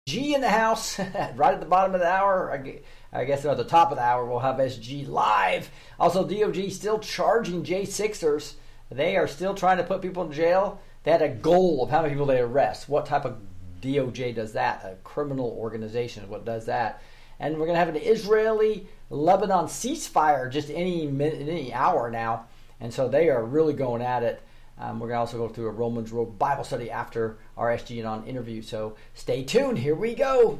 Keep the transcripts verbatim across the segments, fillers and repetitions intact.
G in the house, right at the bottom of the hour. I guess at the top of the hour we'll have S G live. Also, D O G still charging J sixers. They are still trying to put people in jail. They had a goal of how many people they arrest. What type of D O J does that? A criminal organization is what does that. And we're going to have an Israeli-Lebanon ceasefire just any minute, any hour now. And so they are really going at it. Um, we're going to also go through a Romans Road Bible study after our S G and On interview. So stay tuned. Here we go.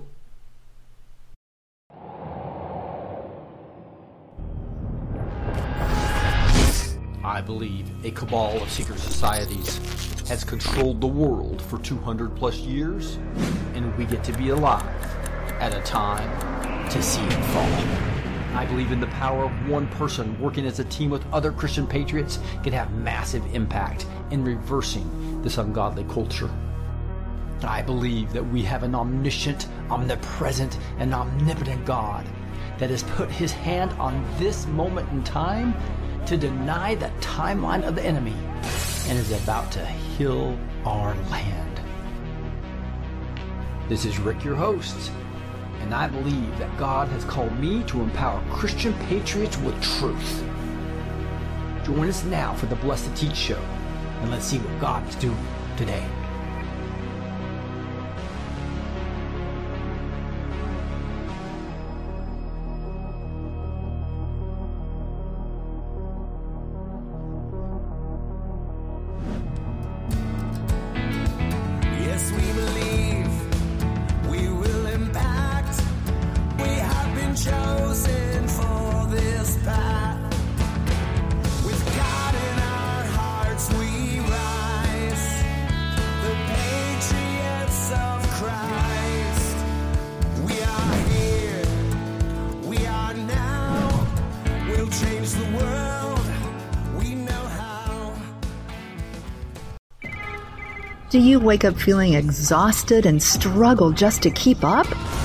I believe a cabal of secret societies has controlled the world for two hundred plus years, and we get to be alive at a time to see it fall. I believe in the power of one person working as a team with other Christian patriots can have massive impact in reversing this ungodly culture. I believe that we have an omniscient, omnipresent, and omnipotent God that has put his hand on this moment in time to deny the timeline of the enemy and is about to heal our land. This is Rick, your host, and I believe that God has called me to empower Christian patriots with truth. Join us now for the Blessed to Teach show, and let's see what God is doing today. Do you wake up feeling exhausted and struggle just to keep up?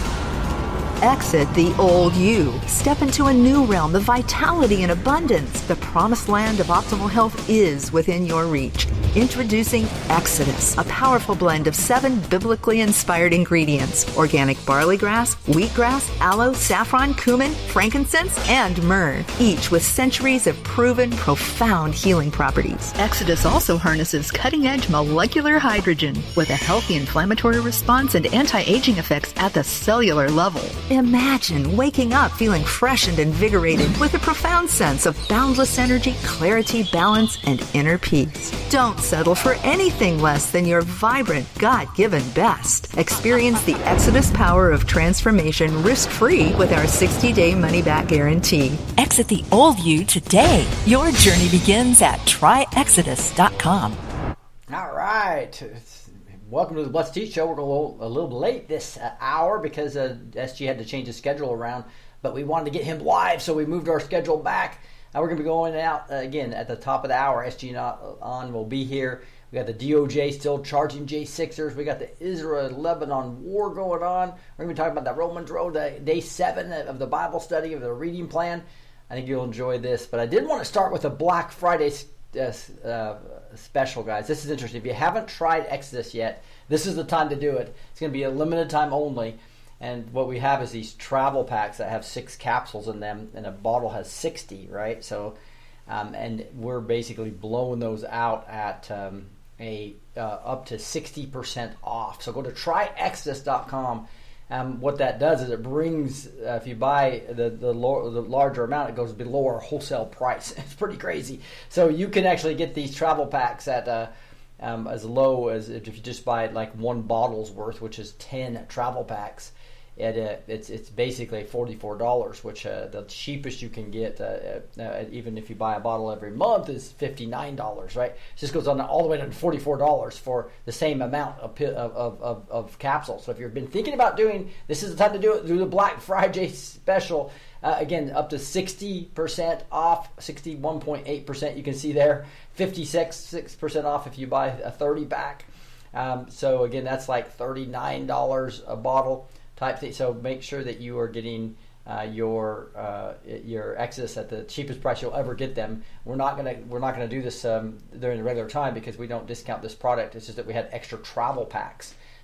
Exit the old you. Step into a new realm of vitality and abundance. The promised land of optimal health is within your reach. Introducing Exodus, a powerful blend of seven biblically inspired ingredients: organic barley grass, wheatgrass, aloe, saffron, cumin, frankincense, and myrrh, each with centuries of proven profound healing properties. Exodus also harnesses cutting-edge molecular hydrogen with a healthy inflammatory response and anti-aging effects at the cellular level. Imagine waking up feeling fresh and invigorated with a profound sense of boundless energy, clarity, balance, and inner peace. Don't settle for anything less than your vibrant, God-given best. Experience the Exodus power of transformation risk-free with our sixty-day money-back guarantee. Exit the old you today. Your journey begins at try exodus dot com. All right. Welcome to the Blessed Teach Show. We're going a little late this uh, hour because uh, S G had to change his schedule around, but we wanted to get him live, so we moved our schedule back. Uh, we're going to be going out uh, again at the top of the hour. S G On will be here. We got the D O J still charging J sixers. We got the Israel-Lebanon war going on. We're going to be talking about the Romans Road, the day seven of the Bible study, of the reading plan. I think you'll enjoy this. But I did want to start with a Black Friday uh, uh, special, guys. This is interesting. If you haven't tried Exodus yet, this is the time to do it. It's going to be a limited time only. And what we have is these travel packs that have six capsules in them, and a bottle has sixty, right? So, um, and we're basically blowing those out at um, a uh, up to sixty percent off. So go to try exodus dot com. Um, what that does is it brings, uh, if you buy the the, low, the larger amount, it goes below our wholesale price. It's pretty crazy. So you can actually get these travel packs at uh, um, as low as if you just buy like one bottle's worth, which is ten travel packs. It, uh, it's it's basically forty-four dollars, which uh, the cheapest you can get, uh, uh, even if you buy a bottle every month, is fifty-nine dollars, right? It just goes on all the way to forty-four dollars for the same amount of, of, of, of capsules. So if you've been thinking about doing, this is the time to do it, do the Black Friday special. Uh, again, up to sixty percent off, sixty-one point eight percent you can see there, fifty-six percent off if you buy a thirty pack. Um, so again, that's like thirty-nine dollars a bottle type thing. So make sure that you are getting uh, your uh, your Exodus at the cheapest price you'll ever get them. We're not gonna we're not gonna do this um, during the regular time because we don't discount this product. It's just that we had extra travel packs.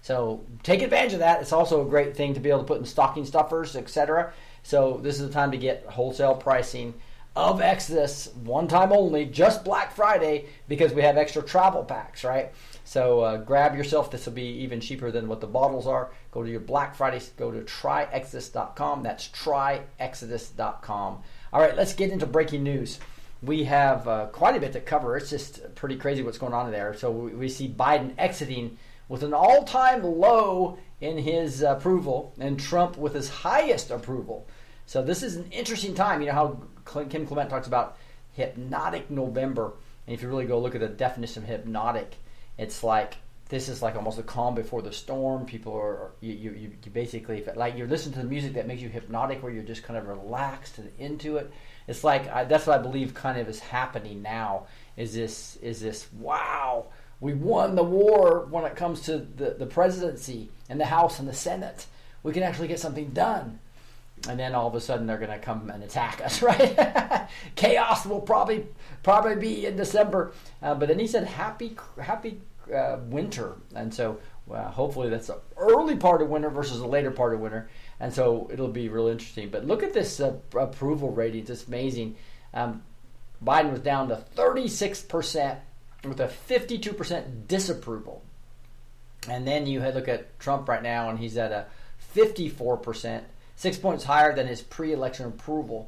So take advantage of that. It's also a great thing to be able to put in stocking stuffers, et cetera. So this is the time to get wholesale pricing of Exodus, one time only, just Black Friday, because we have extra travel packs, right? So uh, grab yourself. This will be even cheaper than what the bottles are. Go to your Black Friday. Go to try exodus dot com. That's try exodus dot com. All right, let's get into breaking news. We have uh, quite a bit to cover. It's just pretty crazy what's going on there. So we, we see Biden exiting with an all-time low in his approval, and Trump with his highest approval. So this is an interesting time. You know how Kim Clement talks about hypnotic November, and if you really go look at the definition of hypnotic, it's like this is like almost a calm before the storm. People are you you, you basically like you're listening to the music that makes you hypnotic, where you're just kind of relaxed and into it. It's like I, that's what I believe kind of is happening now. Is this is this wow? We won the war when it comes to the, the presidency and the House and the Senate. We can actually get something done. And then all of a sudden they're going to come and attack us, right? Chaos will probably probably be in December. Uh, but then he said happy happy uh, winter. And so uh, hopefully that's the early part of winter versus the later part of winter. And so it'll be real interesting. But look at this uh, approval ratings. It's amazing. Um, Biden was down to thirty-six percent with a fifty-two percent disapproval. And then you look at Trump right now, and he's at a fifty-four percent. Six points higher than his pre-election approval.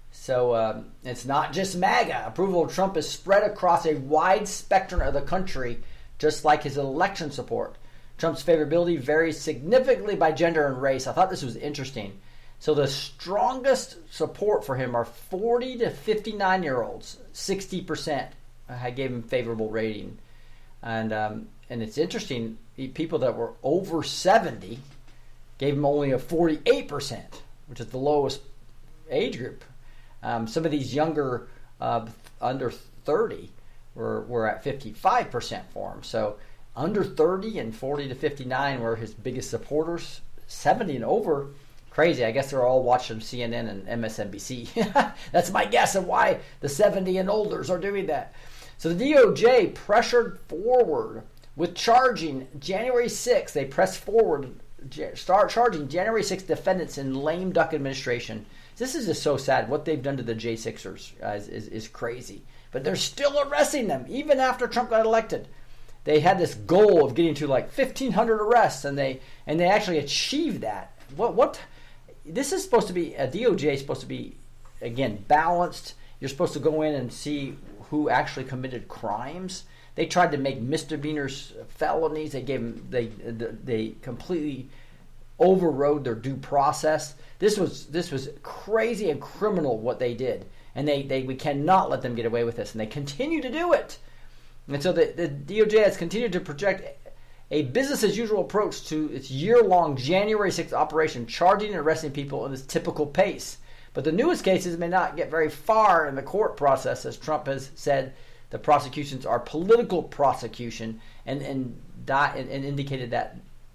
So um, it's not just MAGA. Approval of Trump is spread across a wide spectrum of the country, just like his election support. Trump's favorability varies significantly by gender and race. I thought this was interesting. So the strongest support for him are forty to fifty-nine-year-olds. sixty percent I gave him favorable rating. And, um, and it's interesting, people that were over seventy gave him only a forty-eight percent, which is the lowest age group. Um, some of these younger, uh, under thirty, were, were at fifty-five percent for him. So under thirty and forty to fifty-nine were his biggest supporters. seventy and over, crazy. I guess they're all watching C N N and M S N B C. That's my guess of why the seventy and olders are doing that. So the D O J pressured forward with charging January sixth. They pressed forward start charging January sixth defendants in lame duck administration. This is just so sad. What they've done to the J sixers uh, is, is, is crazy. But they're still arresting them, even after Trump got elected. They had this goal of getting to like fifteen hundred arrests, and they and they actually achieved that. What what? This is supposed to be, a D O J is supposed to be, again, balanced. You're supposed to go in and see who actually committed crimes. They tried to make misdemeanors felonies. They gave them, they they completely overrode their due process. This was this was crazy and criminal what they did, and they, they we cannot let them get away with this, and they continue to do it. And so the, the D O J has continued to project a business as usual approach to its year-long January sixth operation, charging and arresting people in its typical pace. But the newest cases may not get very far in the court process, as Trump has said. The prosecutions are political prosecution, and and, die, and, and indicated that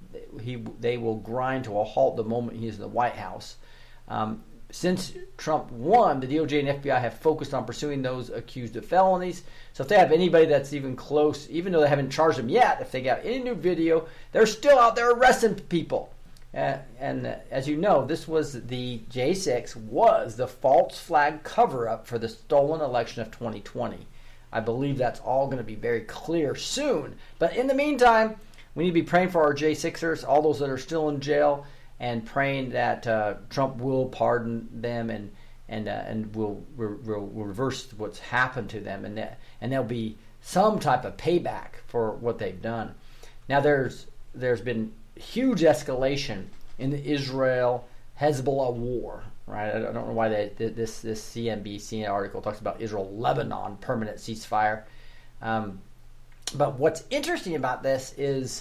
he they will grind to a halt the moment he is in the White House. Um, since Trump won, the D O J and F B I have focused on pursuing those accused of felonies. So if they have anybody that's even close, even though they haven't charged them yet, if they got any new video, they're still out there arresting people. Uh, and uh, as you know, this was the J six was the false flag cover-up for the stolen election of twenty twenty. I believe that's all going to be very clear soon. But in the meantime, we need to be praying for our J sixers, all those that are still in jail, and praying that uh, Trump will pardon them and and uh, and will, will, will reverse what's happened to them, and that, and there'll be some type of payback for what they've done. Now, there's there's been huge escalation in the Israel-Hezbollah war. Right, I don't know why they, this this C N B C article talks about Israel-Lebanon permanent ceasefire. Um, but what's interesting about this is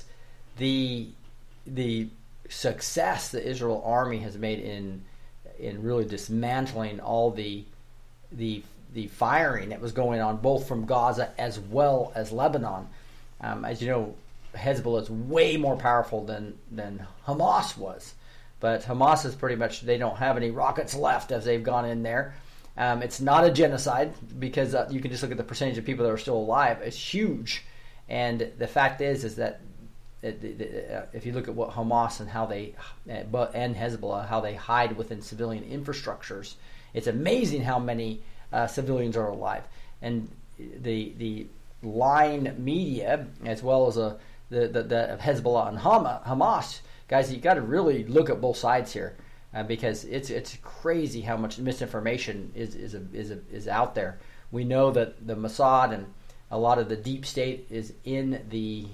the the success the Israel army has made in in really dismantling all the the the firing that was going on both from Gaza as well as Lebanon. Um, as you know, Hezbollah is way more powerful than than Hamas was. But Hamas is pretty much, they don't have any rockets left as they've gone in there. Um, it's not a genocide because uh, you can just look at the percentage of people that are still alive. It's huge. And the fact is, is that it, it, uh, if you look at what Hamas and how they, uh, and Hezbollah, how they hide within civilian infrastructures, it's amazing how many uh, civilians are alive. And the the line media, as well as a, the, the, the Hezbollah and Hamas, guys, you got to really look at both sides here, uh, because it's it's crazy how much misinformation is is a, is a, is out there. We know that the Mossad and a lot of the deep state is in the,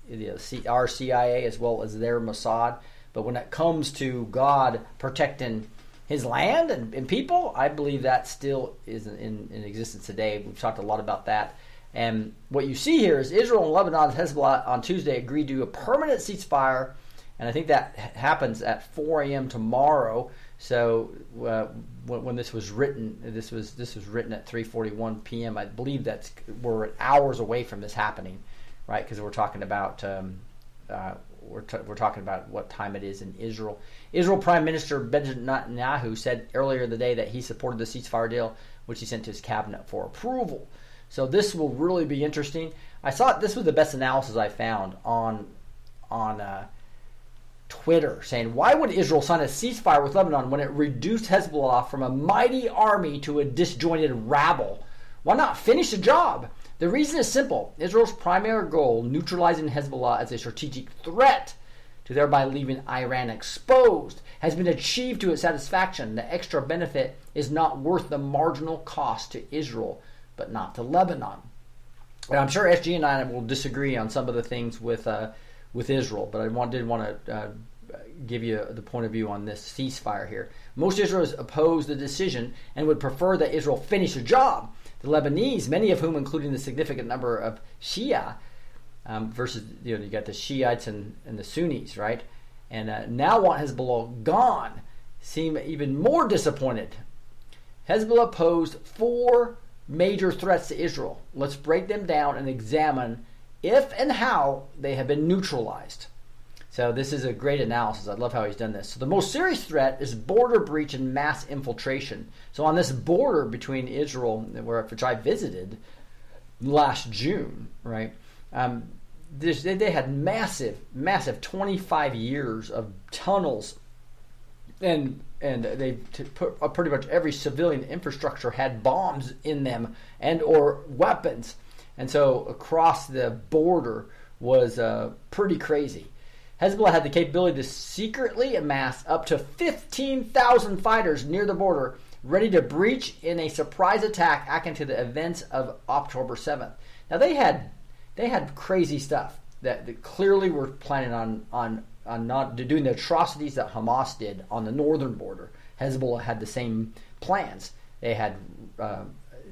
the our C I A as well as their Mossad. But when it comes to God protecting His land and, and people, I believe that still is in, in existence today. We've talked a lot about that. And what you see here is Israel and Lebanon and Hezbollah on Tuesday agreed to a permanent ceasefire, and I think that happens at four a.m. tomorrow. So uh, when, when this was written, this was this was written at three forty-one p.m. I believe that's we're hours away from this happening, right? Because we're talking about um, uh, we're t- we're talking about what time it is in Israel. Israel Prime Minister Benjamin Netanyahu said earlier in the day that he supported the ceasefire deal, which he sent to his cabinet for approval. So this will really be interesting. I saw this was the best analysis I found on on uh, Twitter, saying, why would Israel sign a ceasefire with Lebanon when it reduced Hezbollah from a mighty army to a disjointed rabble? Why not finish the job? The reason is simple. Israel's primary goal, neutralizing Hezbollah as a strategic threat to thereby leaving Iran exposed, has been achieved to its satisfaction. The extra benefit is not worth the marginal cost to Israel, but not to Lebanon. And I'm sure S G and I will disagree on some of the things with uh, with Israel, but I want, did want to uh, give you the point of view on this ceasefire here. Most Israelis oppose the decision and would prefer that Israel finish the job. The Lebanese, many of whom, including the significant number of Shia, um, versus, you know, you got the Shiites and, and the Sunnis, right? And uh, now want Hezbollah gone, seem even more disappointed. Hezbollah posed four major threats to Israel. Let's break them down and examine if and how they have been neutralized. So this is a great analysis. I love how he's done this. So the most serious threat is border breach and mass infiltration. So on this border between Israel, which I visited last June, right? Um, this, they, they had massive, massive twenty-five years of tunnels, and and they t- put, uh, pretty much every civilian infrastructure had bombs in them and or weapons. And so across the border was uh, pretty crazy. Hezbollah had the capability to secretly amass up to fifteen thousand fighters near the border, ready to breach in a surprise attack akin to the events of October seventh. Now they had they had crazy stuff that, that clearly were planning on on on not doing the atrocities that Hamas did on the northern border. Hezbollah had the same plans. They had uh,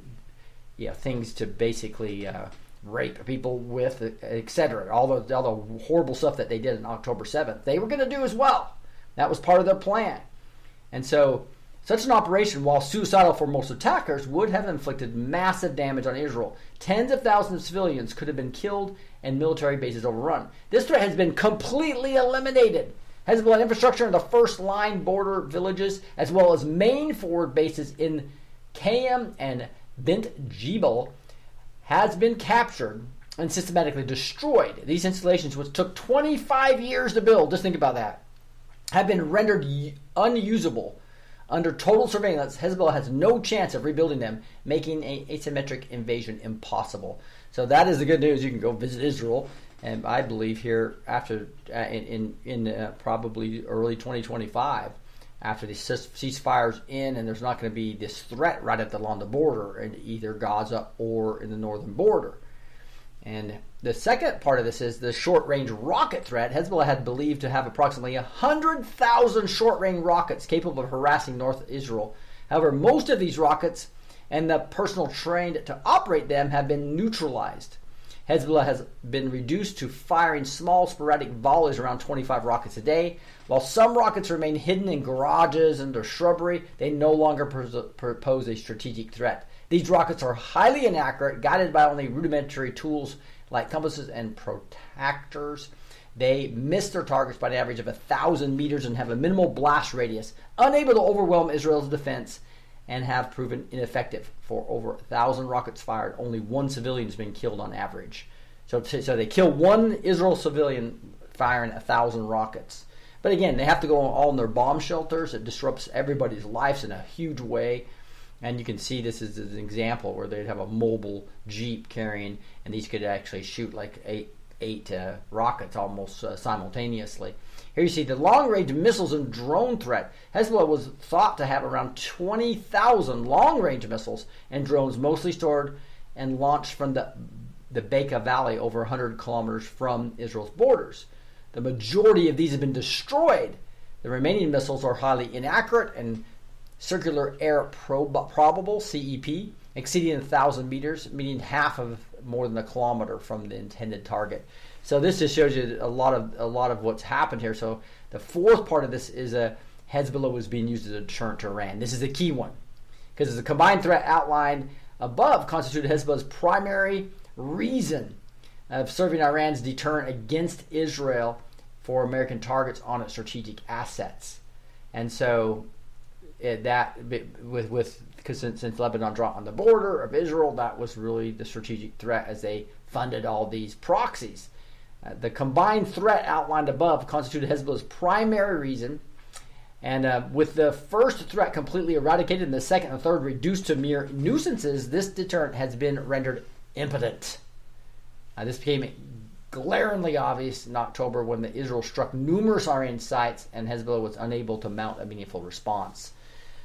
you know, things to basically uh, rape people with, et cetera. All the, all the horrible stuff that they did on October seventh, they were going to do as well. That was part of their plan. And so such an operation, while suicidal for most attackers, would have inflicted massive damage on Israel. Tens of thousands of civilians could have been killed and military bases overrun. This threat has been completely eliminated. Hezbollah infrastructure in the first-line border villages, as well as main forward bases in Kayam and Bint Jebel, has been captured and systematically destroyed. These installations, which took twenty-five years to build, just think about that, have been rendered unusable. Under total surveillance, Hezbollah has no chance of rebuilding them, making an asymmetric invasion impossible. So that is the good news. You can go visit Israel, and I believe here after uh, in in, in uh, probably early twenty twenty-five, after the ceasefires in, and there's not going to be this threat right at the along the border in either Gaza or in the northern border. And the second part of this is the short-range rocket threat. Hezbollah had believed to have approximately one hundred thousand short-range rockets capable of harassing North Israel. However, most of these rockets and the personnel trained to operate them have been neutralized. Hezbollah has been reduced to firing small sporadic volleys around twenty-five rockets a day. While some rockets remain hidden in garages and under shrubbery, they no longer pose a strategic threat. These rockets are highly inaccurate, guided by only rudimentary tools like compasses and protractors. They miss their targets by an average of one thousand meters and have a minimal blast radius, unable to overwhelm Israel's defense, and have proven ineffective. For over one thousand rockets fired, only one civilian has been killed on average. So, so they kill one Israel civilian firing a thousand rockets. But again, they have to go all in their bomb shelters. It disrupts everybody's lives in a huge way. And you can see this is an example where they'd have a mobile Jeep carrying, and these could actually shoot like eight, eight uh, rockets almost uh, simultaneously. Here you see the long-range missiles and drone threat. Hezbollah was thought to have around twenty thousand long-range missiles and drones, mostly stored and launched from the, the Bekaa Valley over one hundred kilometers from Israel's borders. The majority of these have been destroyed. The remaining missiles are highly inaccurate and circular air prob- probable, C E P, exceeding one thousand meters, meaning half of more than a kilometer from the intended target. So this just shows you a lot of a lot of what's happened here. So the fourth part of this is a Hezbollah was being used as a deterrent to Iran. This is the key one, because the combined threat outlined above constituted Hezbollah's primary reason of serving Iran's deterrent against Israel for American targets on its strategic assets. And so it, that with with because since, since Lebanon dropped on the border of Israel, that was really the strategic threat as they funded all these proxies. Uh, the combined threat outlined above constituted Hezbollah's primary reason, and uh, with the first threat completely eradicated and the second and third reduced to mere nuisances, this deterrent has been rendered impotent. Uh, this became glaringly obvious in October when the Israel struck numerous Iranian sites and Hezbollah was unable to mount a meaningful response.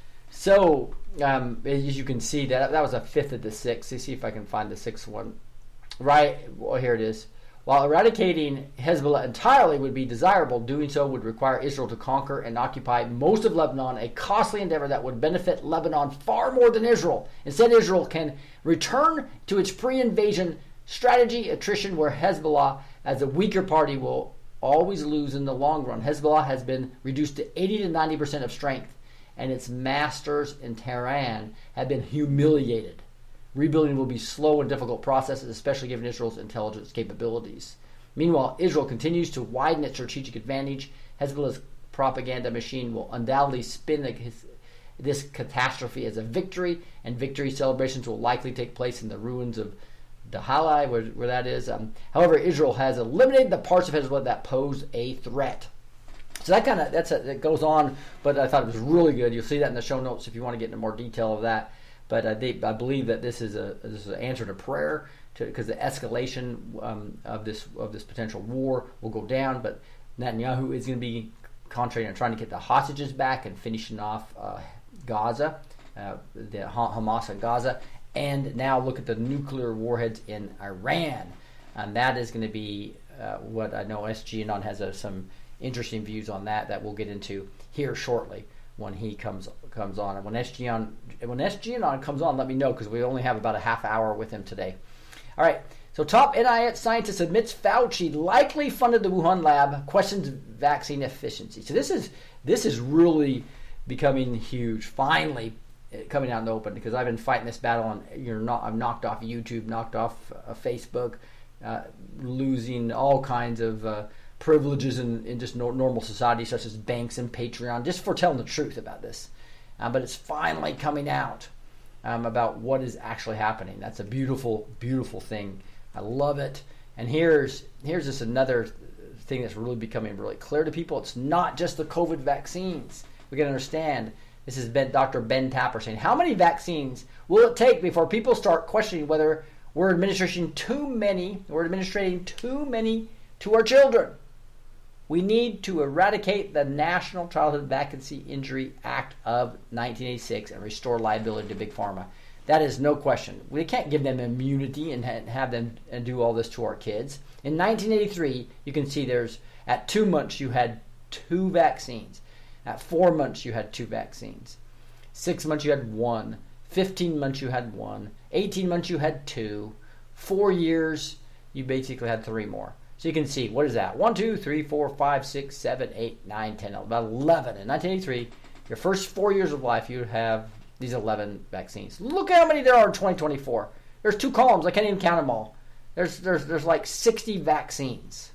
So, um, as you can see, that that was a fifth of the sixth. Let's see if I can find the sixth one. Right, well, here it is. While eradicating Hezbollah entirely would be desirable, doing so would require Israel to conquer and occupy most of Lebanon, a costly endeavor that would benefit Lebanon far more than Israel. Instead, Israel can return to its pre-invasion strategy attrition, where Hezbollah, as a weaker party, will always lose in the long run. Hezbollah has been reduced to eighty to ninety percent of strength, and its masters in Tehran have been humiliated. Rebuilding will be slow and difficult processes, especially given Israel's intelligence capabilities. Meanwhile, Israel continues to widen its strategic advantage. Hezbollah's propaganda machine will undoubtedly spin the, his, this catastrophe as a victory, and victory celebrations will likely take place in the ruins of Dahilah, where, where that is. Um, however, Israel has eliminated the parts of Hezbollah that pose a threat. So that kind of that's a, that goes on, but I thought it was really good. You'll see that in the show notes if you want to get into more detail of that. But I, they, I believe that this is a this is an answer to prayer, because the escalation um, of this of this potential war will go down. But Netanyahu is going to be concentrating on trying to get the hostages back and finishing off uh, Gaza, uh, the Hamas in Gaza. And now look at the nuclear warheads in Iran. And that is going to be uh, what I know S G Anon has uh, some interesting views on that that we'll get into here shortly when he comes comes on. And when S G Anon, when S G Anon comes on, let me know, because we only have about a half hour with him today. All right. So top N I H scientist admits Fauci likely funded the Wuhan lab, questions vaccine efficiency. So this is this is really becoming huge. Finally, coming out in the open, because I've been fighting this battle, and you're not. I've knocked off YouTube, knocked off uh, Facebook, uh, losing all kinds of uh, privileges in, in just no, normal society, such as banks and Patreon, just for telling the truth about this. Uh, but it's finally coming out um, about what is actually happening. That's a beautiful, beautiful thing. I love it. And here's here's just another thing that's really becoming really clear to people. It's not just the COVID vaccines. We got to understand. This is ben, Doctor Ben Tapper saying, how many vaccines will it take before people start questioning whether we're administering too many, we're administering too many to our children? We need to eradicate the National Childhood Vacancy Injury Act of nineteen eighty-six and restore liability to Big Pharma. That is no question. We can't give them immunity and have them and do all this to our kids. In nineteen eighty-three, you can see there's, at two months you had two vaccines. At four months, you had two vaccines. Six months, you had one. Fifteen months, you had one. Eighteen months, you had two. Four years, you basically had three more. So you can see, what is that? One, two, three, four, five, six, seven, eight, nine, ten, about eleven. In nineteen eighty-three, your first four years of life, you would have these eleven vaccines. Look how many there are in twenty twenty-four. There's two columns. I can't even count them all. There's there's there's like sixty vaccines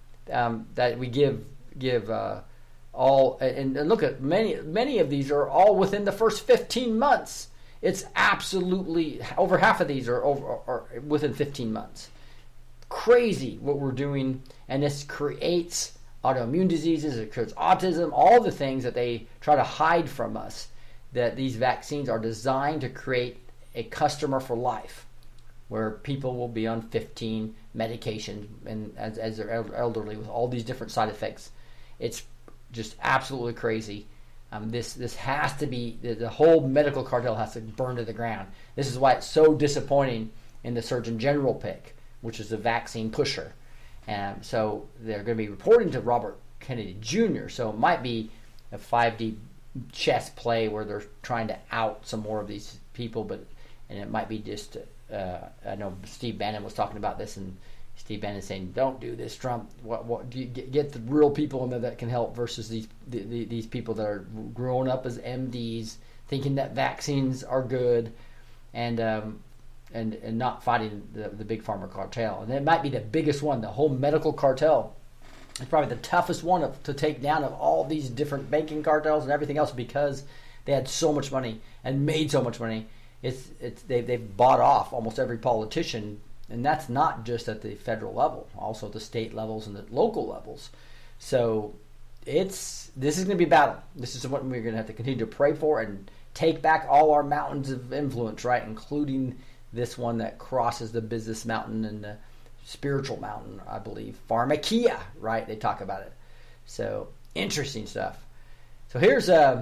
um, that we give give. Uh, All and, and look at many many of these are all within the first fifteen months. It's absolutely over half of these are over are within fifteen months. crazy what we're doing, and this creates autoimmune diseases, it creates autism, all the things that they try to hide from us, that these vaccines are designed to create a customer for life, where people will be on fifteen medications and as, as they're elderly with all these different side effects. It's just absolutely crazy. Um, this this has to be, the, the whole medical cartel has to burn to the ground. This is why it's so disappointing in the Surgeon General pick, which is the vaccine pusher. And so they're going to be reporting to Robert Kennedy Junior So it might be a five D chess play where they're trying to out some more of these people, but and it might be just, uh, I know Steve Bannon was talking about this, and Steve Bannon saying, "Don't do this, Trump. What, what do you get, get the real people in there that can help versus these the, the, these people that are growing up as M Ds, thinking that vaccines are good, and um, and and not fighting the, the big pharma cartel." And it might be the biggest one, the whole medical cartel. It's probably the toughest one of, to take down of all these different banking cartels and everything else, because they had so much money and made so much money. It's it's they they've bought off almost every politician. And that's not just at the federal level, also at the state levels and the local levels. So it's this is going to be a battle. This is what we're going to have to continue to pray for and take back all our mountains of influence, right? Including this one that crosses the business mountain and the spiritual mountain, I believe. Pharmakia, right? They talk about it. So interesting stuff. So here's uh,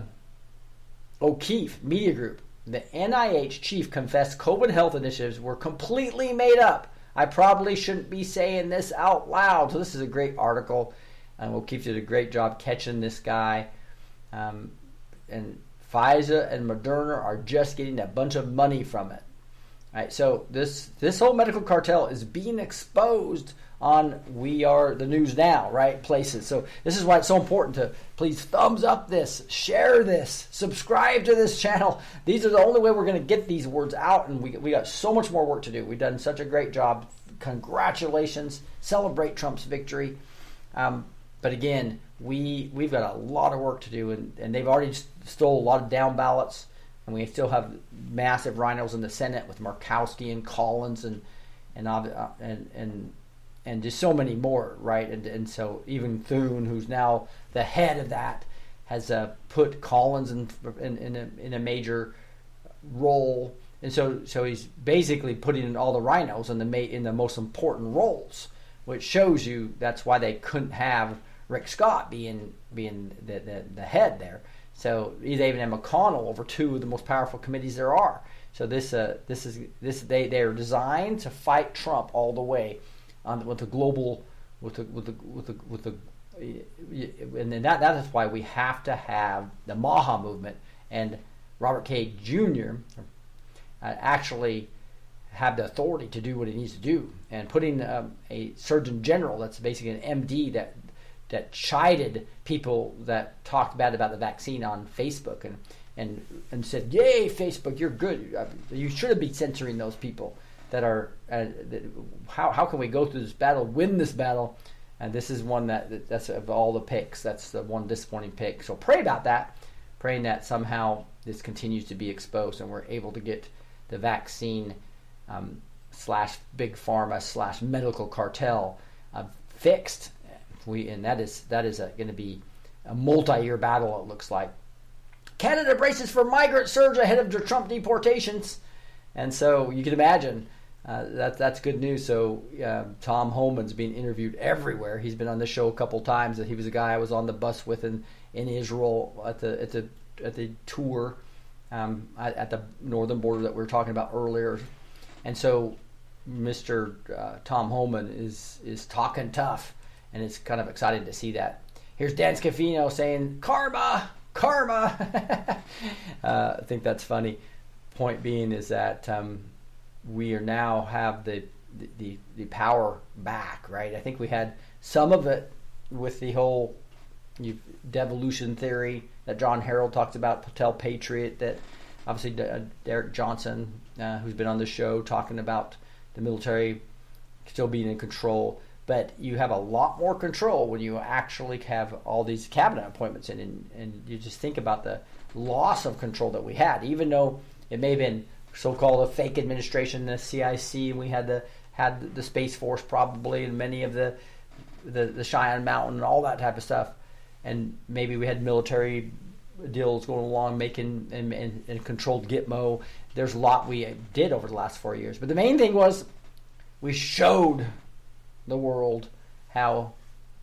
O'Keefe Media Group. The N I H chief confessed COVID health initiatives were completely made up. I probably shouldn't be saying this out loud. So this is a great article. And O'Keefe did a great job catching this guy. Um, and Pfizer and Moderna are just getting a bunch of money from it. All right, so this this whole medical cartel is being exposed on We Are the News Now, right? Places. So this is why it's so important to please thumbs up this, share this, subscribe to this channel. These are the only way we're going to get these words out, and we we got so much more work to do. We've done such a great job. Congratulations. Celebrate Trump's victory. Um, but again, we, we've got a lot of work to do, and, and they've already stole a lot of down ballots, and we still have massive rhinos in the Senate with Murkowski and Collins and and uh, and and and just so many more, right? And and so even Thune, who's now the head of that, has uh, put Collins in in in a, in a major role, and so so he's basically putting in all the rhinos in the ma- in the most important roles, which shows you that's why they couldn't have Rick Scott being being the the, the head there. So they even have McConnell over two of the most powerful committees there are. So this uh, this is this they they are designed to fight Trump all the way on with the global with the with the with the with the and then that that is why we have to have the Maha movement and Robert K. Junior Uh, actually have the authority to do what he needs to do, and putting um, a Surgeon General that's basically an M D that. that chided people that talked bad about the vaccine on Facebook and and and said, "Yay, Facebook, you're good. You should be censoring those people that are. Uh, that, how how can we go through this battle, win this battle?" And this is one that, that that's of all the picks. That's the one disappointing pick. So pray about that, praying that somehow this continues to be exposed and we're able to get the vaccine um, slash big pharma slash medical cartel uh, fixed. We and that is that is going to be a multi-year battle. It looks like. Canada braces for migrant surge ahead of the Trump deportations, and so you can imagine uh, that that's good news. So uh, Tom Homan's being interviewed everywhere. He's been on the show a couple times. He was a guy I was on the bus with in, in Israel at the at the at the tour um, at, at the northern border that we were talking about earlier, and so Mister Uh, Tom Homan is is talking tough. And it's kind of exciting to see that. Here's Dan Scafino saying, karma, karma. uh, I think that's funny. Point being is that um, we are now have the, the the power back, right? I think we had some of it with the whole devolution theory that John Harold talks about, Patel Patriot, that obviously uh, Derek Johnson, uh, who's been on the show, talking about the military still being in control. But you have a lot more control when you actually have all these cabinet appointments in, and, and you just think about the loss of control that we had, even though it may have been so-called a fake administration, the C I C, and we had the had the Space Force probably, and many of the, the, the Cheyenne Mountain and all that type of stuff. And maybe we had military deals going along, making and, and, and controlled Gitmo. There's a lot we did over the last four years. But the main thing was we showed the world how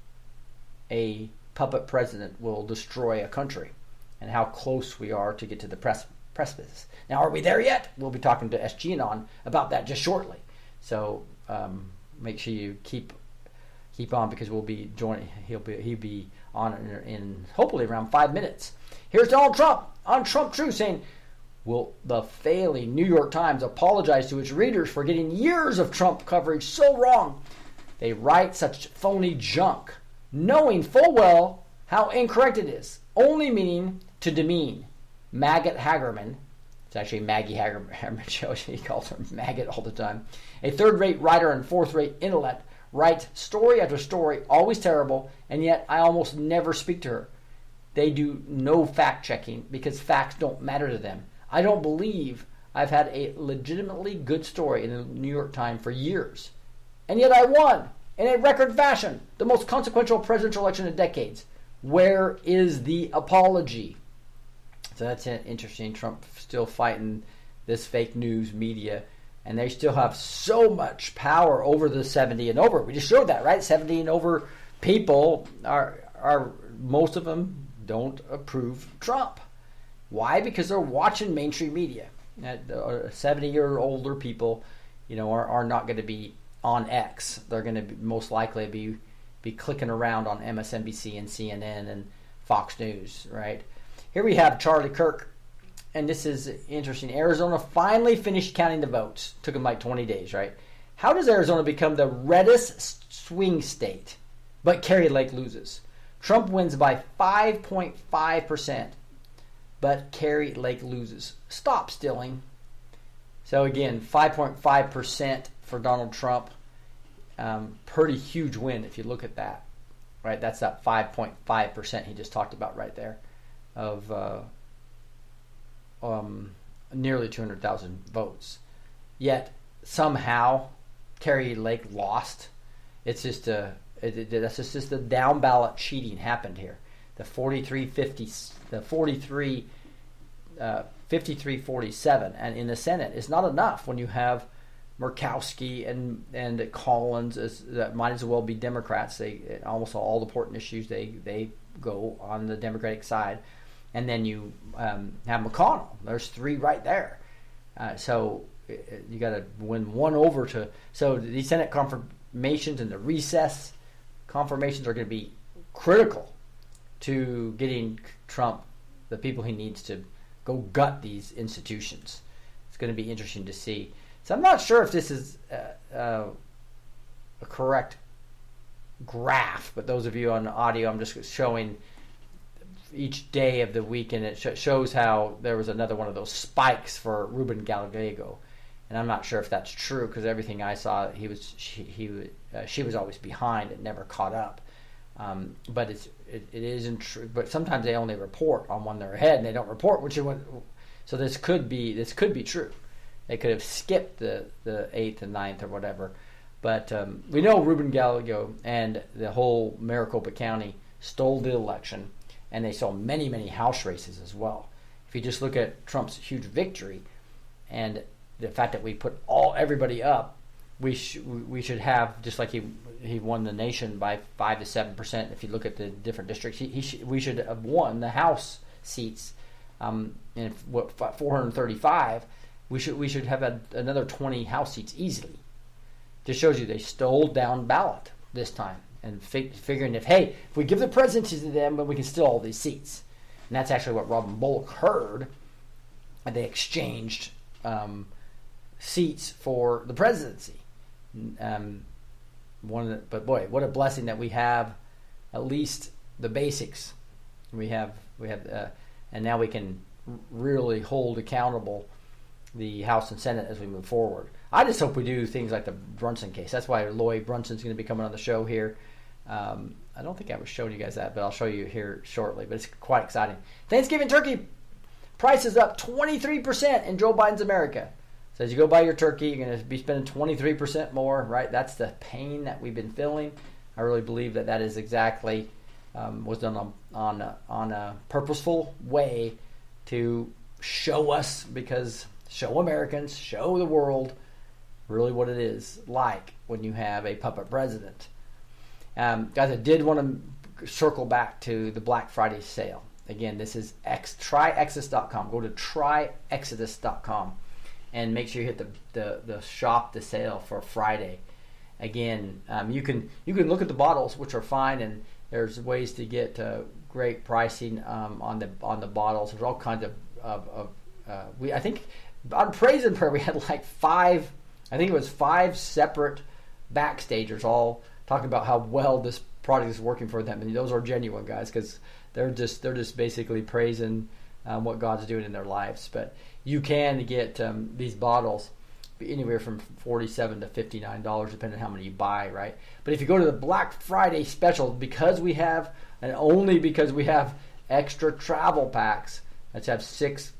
a puppet president will destroy a country and how close we are to get to the press, precipice. Now, are we there yet? We'll be talking to S G Anon about that just shortly. So um, make sure you keep keep on, because we'll be joining. He'll be he'll be on in, in hopefully around five minutes. Here's Donald Trump on Trump True saying, will the failing New York Times apologize to its readers for getting years of Trump coverage so wrong? They write such phony junk, knowing full well how incorrect it is, only meaning to demean. Maggot Hagerman, it's actually Maggie Hagerman, she calls her Maggot all the time, a third-rate writer and fourth-rate intellect, writes story after story, always terrible, and yet I almost never speak to her. They do no fact-checking because facts don't matter to them. I don't believe I've had a legitimately good story in the New York Times for years. And yet I won, in a record fashion, the most consequential presidential election in decades. Where is the apology? So that's interesting. Trump still fighting this fake news media, and they still have so much power over the seventy and over. We just showed that, right? seventy and over people, are are most of them don't approve Trump. Why? Because they're watching mainstream media. seventy-year older people, you know, are, are not going to be on X. They're going to be, most likely be be clicking around on M S N B C and C N N and Fox News, right? Here we have Charlie Kirk, and this is interesting. Arizona finally finished counting the votes. Took them like twenty days, right? How does Arizona become the reddest swing state, but Kari Lake loses? Trump wins by five point five percent, but Kari Lake loses. Stop stealing. So again, five point five percent for Donald Trump. Um, pretty huge win if you look at that, right? That's that five point five percent he just talked about right there of uh, um, nearly two hundred thousand votes. Yet somehow Kari Lake lost. It's just a it, it, that's just, just the down ballot cheating happened here. The forty-three fifty, the forty-three uh, fifty-three forty-seven, and in the Senate it's not enough when you have Murkowski and and Collins is, that might as well be Democrats. They almost all the important issues they they go on the Democratic side, and then you um, have McConnell. There's three right there. Uh, so it, you got to win one over to. So the Senate confirmations and the recess confirmations are going to be critical to getting Trump the people he needs to go gut these institutions. It's going to be interesting to see. So I'm not sure if this is uh, uh, a correct graph, but those of you on audio, I'm just showing each day of the week, and it sh- shows how there was another one of those spikes for Ruben Gallego, and I'm not sure if that's true because everything I saw, he was she, he uh, she was always behind and never caught up. Um, but it's it, it isn't true. But sometimes they only report on when they're ahead, and they don't report which one. So this could be this could be true. They could have skipped the, the eighth and ninth or whatever. But um, we know Ruben Gallego and the whole Maricopa County stole the election, and they stole many, many House races as well. If you just look at Trump's huge victory and the fact that we put all everybody up, we, sh- we should have, just like he he won the nation by five to seven percent. If you look at the different districts, he, he sh- we should have won the House seats um, in what four hundred thirty-five. We should we should have had another twenty House seats easily. Just shows you they stole down ballot this time and fig- figuring if hey if we give the presidency to them, then we can steal all these seats. And that's actually what Robin Bullock heard. And they exchanged um, seats for the presidency. Um, one of the, but boy, what a blessing that we have at least the basics. We have we have uh, and now we can really hold accountable the House and Senate as we move forward. I just hope we do things like the Brunson case. That's why Lloyd Brunson's going to be coming on the show here. Um, I don't think I ever showed you guys that, but I'll show you here shortly. But it's quite exciting. Thanksgiving turkey prices up twenty-three percent in Joe Biden's America. So as you go buy your turkey, you're going to be spending twenty-three percent more, right? That's the pain that we've been feeling. I really believe that that is exactly um, was done on on a, on a purposeful way to show us, because show Americans, show the world really what it is like when you have a puppet president. Um, guys, I did want to circle back to the Black Friday sale. Again, this is X, try exodus dot com. Go to try exodus dot com and make sure you hit the, the, the shop the sale for Friday. Again, um, you can you can look at the bottles, which are fine, and there's ways to get uh, great pricing um, on the on the bottles. There's all kinds of, of, of uh, we I think on Praise and Prayer we had like five. I think it was five separate backstagers all talking about how well this product is working for them, and those are genuine guys, because they're just they're just basically praising um, what God's doing in their lives. But you can get um, these bottles anywhere from forty-seven to fifty-nine dollars, depending on how many you buy, right? But if you go to the Black Friday special, because we have, and only because we have extra travel packs, let's have six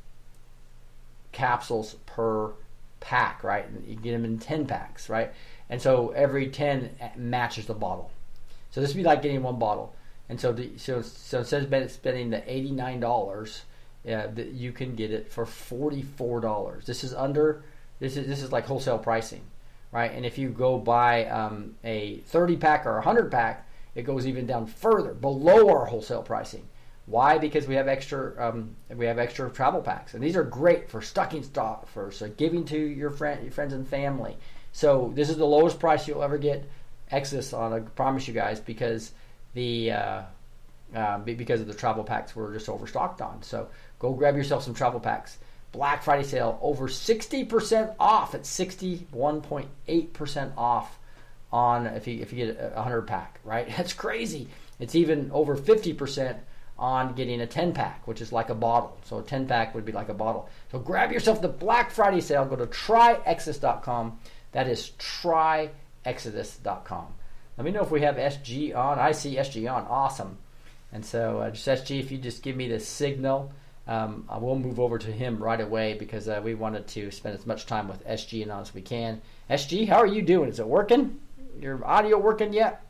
capsules per pack, right? And you get them in ten packs, right? And so every ten matches the bottle. So this would be like getting one bottle. And so the, so, so instead of spending the eighty-nine dollars, uh, the, you can get it for forty-four dollars. This is under, this is this is like wholesale pricing, right? And if you go buy um, a thirty pack or a one hundred pack, it goes even down further, below our wholesale pricing. Why? Because we have extra um, we have extra travel packs, and these are great for stocking stock, for so giving to your friend, your friends and family. So this is the lowest price you'll ever get Exodus on. I promise you guys, because the uh, uh, because of the travel packs we're just overstocked on. So go grab yourself some travel packs. Black Friday sale, over sixty percent off. It's sixty-one point eight percent off on if you if you get a one hundred pack, right? That's crazy. It's even over fifty percent on getting a ten pack, which is like a bottle. So a ten pack would be like a bottle. So grab yourself the Black Friday sale. Go to try exodus dot com. That is try exodus dot com. Let me know if we have S G on. I see S G on. Awesome. And so uh, just S G, if you just give me the signal, um, I will move over to him right away, because uh, we wanted to spend as much time with S G and on as we can. S G, how are you doing? Is it working? Your audio working yet?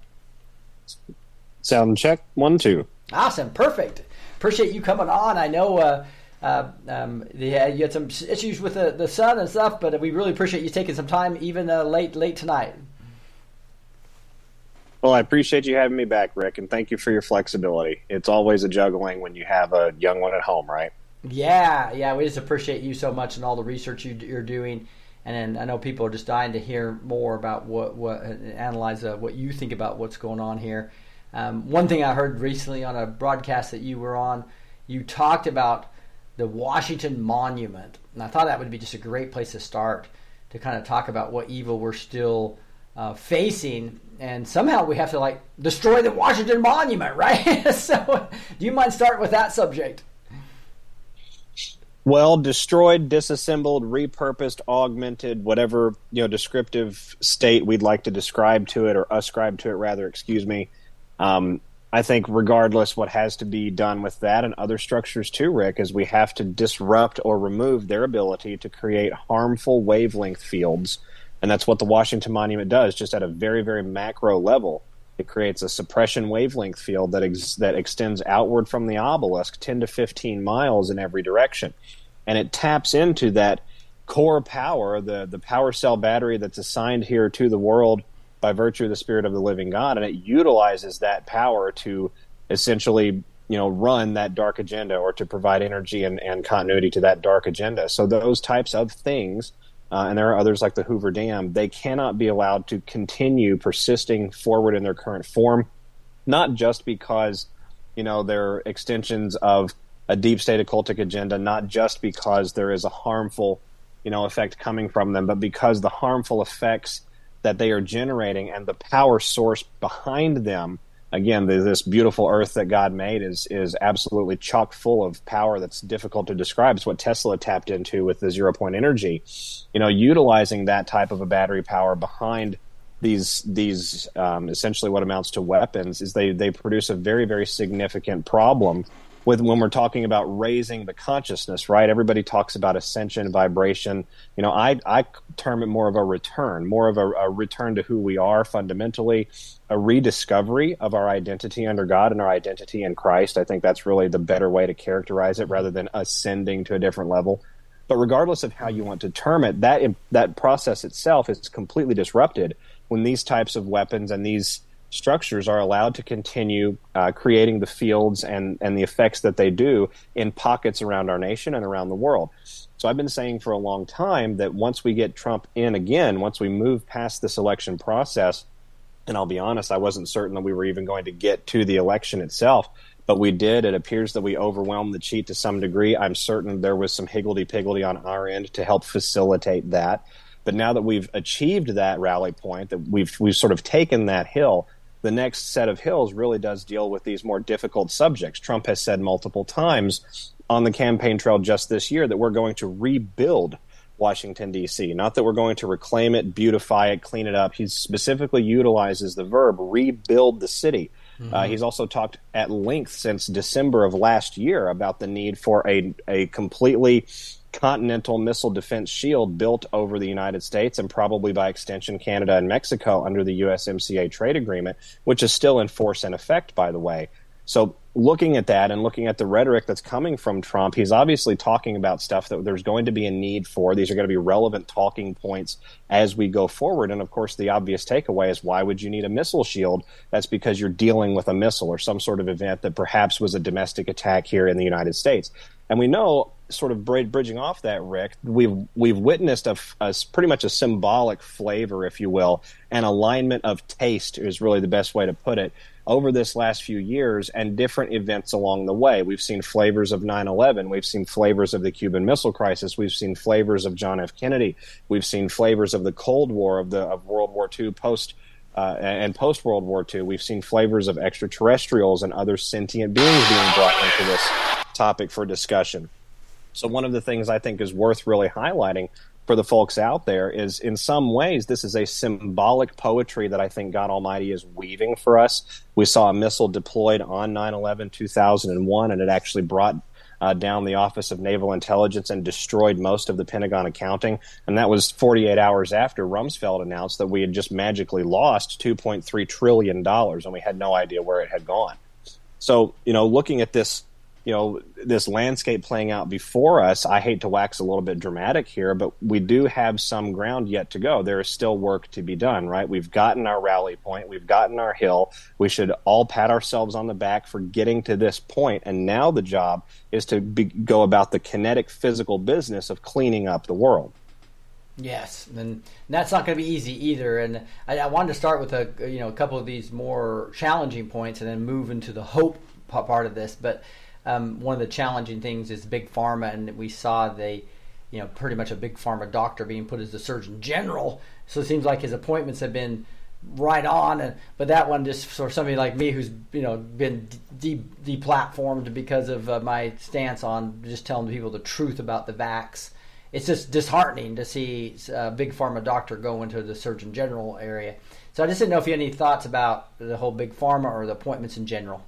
Sound check. One, two. Awesome. Perfect. Appreciate you coming on. I know uh, uh, um, yeah, you had some issues with the, the sun and stuff, but we really appreciate you taking some time, even uh, late late tonight. Well, I appreciate you having me back, Rick, and thank you for your flexibility. It's always a juggling when you have a young one at home, right? Yeah, yeah. We just appreciate you so much and all the research you, you're doing. And then I know people are just dying to hear more about what, what analyze uh, what you think about what's going on here. Um, one thing I heard recently on a broadcast that you were on, you talked about the Washington Monument. And I thought that would be just a great place to start, to kind of talk about what evil we're still uh, facing. And somehow we have to like destroy the Washington Monument, right? So do you mind starting with that subject? Well, destroyed, disassembled, repurposed, augmented, whatever, you know, descriptive state we'd like to describe to it, or ascribe to it rather, excuse me. Um, I think regardless, what has to be done with that and other structures too, Rick, is we have to disrupt or remove their ability to create harmful wavelength fields. And that's what the Washington Monument does, just at a very, very macro level. It creates a suppression wavelength field that ex- that extends outward from the obelisk ten to fifteen miles in every direction. And it taps into that core power, the, the power cell battery that's assigned here to the world by virtue of the Spirit of the living God, and it utilizes that power to essentially, you know, run that dark agenda, or to provide energy and, and continuity to that dark agenda. So those types of things, uh, and there are others like the Hoover Dam, they cannot be allowed to continue persisting forward in their current form, not just because, you know, they're extensions of a deep state occultic agenda, not just because there is a harmful, you know, effect coming from them, but because the harmful effects that they are generating and the power source behind them, again, this beautiful earth that God made is is absolutely chock full of power that's difficult to describe. It's what Tesla tapped into with the zero-point energy. You know, utilizing that type of a battery power behind these these um, essentially what amounts to weapons, is they, they produce a very, very significant problem with when we're talking about raising the consciousness, right? Everybody talks about ascension, vibration. You know, I I term it more of a return, more of a, a return to who we are fundamentally, a rediscovery of our identity under God and our identity in Christ. I think that's really the better way to characterize it, rather than ascending to a different level. But regardless of how you want to term it, that that process itself is completely disrupted when these types of weapons and these structures are allowed to continue uh, creating the fields and, and the effects that they do in pockets around our nation and around the world. So I've been saying for a long time that once we get Trump in again, once we move past this election process, and I'll be honest, I wasn't certain that we were even going to get to the election itself, but we did. It appears that we overwhelmed the cheat to some degree. I'm certain there was some higgledy-piggledy on our end to help facilitate that. But now that we've achieved that rally point, that we've we've sort of taken that hill, the next set of hills really does deal with these more difficult subjects. Trump has said multiple times on the campaign trail just this year that we're going to rebuild Washington, D C. Not that we're going to reclaim it, beautify it, clean it up. He specifically utilizes the verb rebuild the city. Mm-hmm. Uh, he's also talked at length since December of last year about the need for a, a completely continental missile defense shield built over the United States and probably by extension Canada and Mexico under the U S M C A trade agreement, which is still in force and effect, by the way. So looking at that and looking at the rhetoric that's coming from Trump, he's obviously talking about stuff that there's going to be a need for. These are going to be relevant talking points as we go forward. And of course, the obvious takeaway is, why would you need a missile shield? That's because you're dealing with a missile or some sort of event that perhaps was a domestic attack here in the United States. And we know, sort of bridging off that, Rick, we've we've witnessed a, a pretty much a symbolic flavor, if you will, an alignment of taste is really the best way to put it, over this last few years and different events along the way. We've seen flavors of nine eleven. We've seen flavors of the Cuban Missile Crisis. We've seen flavors of John F. Kennedy. We've seen flavors of the Cold War, of the of World War Two, post uh, and post World War Two. We've seen flavors of extraterrestrials and other sentient beings being brought into this topic for discussion. So one of the things I think is worth really highlighting for the folks out there is, in some ways, this is a symbolic poetry that I think God Almighty is weaving for us. We saw a missile deployed on nine eleven two thousand one, and it actually brought uh, down the Office of Naval Intelligence and destroyed most of the Pentagon accounting. And that was forty-eight hours after Rumsfeld announced that we had just magically lost two point three trillion dollars, and we had no idea where it had gone. So, you know, looking at this, you know, this landscape playing out before us, I hate to wax a little bit dramatic here, but we do have some ground yet to go. There is still work to be done, right? We've gotten our rally point. We've gotten our hill. We should all pat ourselves on the back for getting to this point. And now the job is to be, go about the kinetic physical business of cleaning up the world. Yes, and that's not going to be easy either. And I, I wanted to start with a you know a couple of these more challenging points and then move into the hope part of this. But Um, one of the challenging things is Big Pharma, and we saw they, you know, pretty much a Big Pharma doctor being put as the Surgeon General. So it seems like his appointments have been right on, and but that one just for somebody like me who's you know been de- deplatformed because of uh, my stance on just telling people the truth about the vax. It's just disheartening to see a Big Pharma doctor go into the Surgeon General area. So I just didn't know if you had any thoughts about the whole Big Pharma or the appointments in general.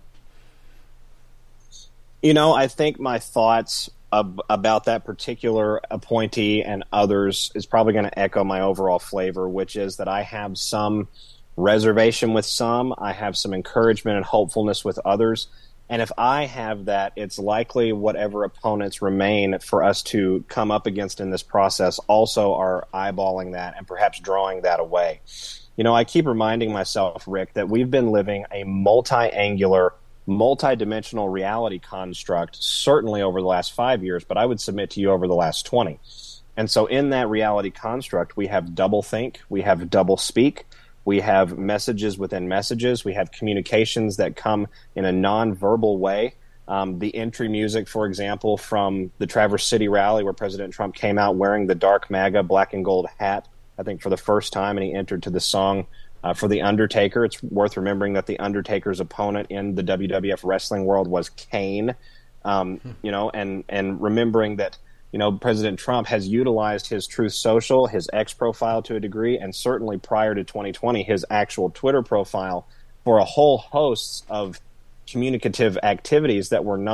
You know, I think my thoughts ab- about that particular appointee and others is probably going to echo my overall flavor, which is that I have some reservation with some, I have some encouragement and hopefulness with others. And if I have that, it's likely whatever opponents remain for us to come up against in this process also are eyeballing that and perhaps drawing that away. You know, I keep reminding myself, Rick, that we've been living a multi-angular, multi-dimensional reality construct, certainly over the last five years, but I would submit to you over the last twenty. And so in that reality construct, we have doublethink, we have doublespeak, we have messages within messages, we have communications that come in a non-verbal way. Um, the entry music, for example, from the Traverse City rally where President Trump came out wearing the dark MAGA black and gold hat, I think for the first time, and he entered to the song Uh, for The Undertaker. It's worth remembering that The Undertaker's opponent in the W W F wrestling world was Kane, um, you know, and, and remembering that, you know, President Trump has utilized his Truth Social, his X profile to a degree, and certainly prior to twenty twenty, his actual Twitter profile for a whole host of communicative activities that were not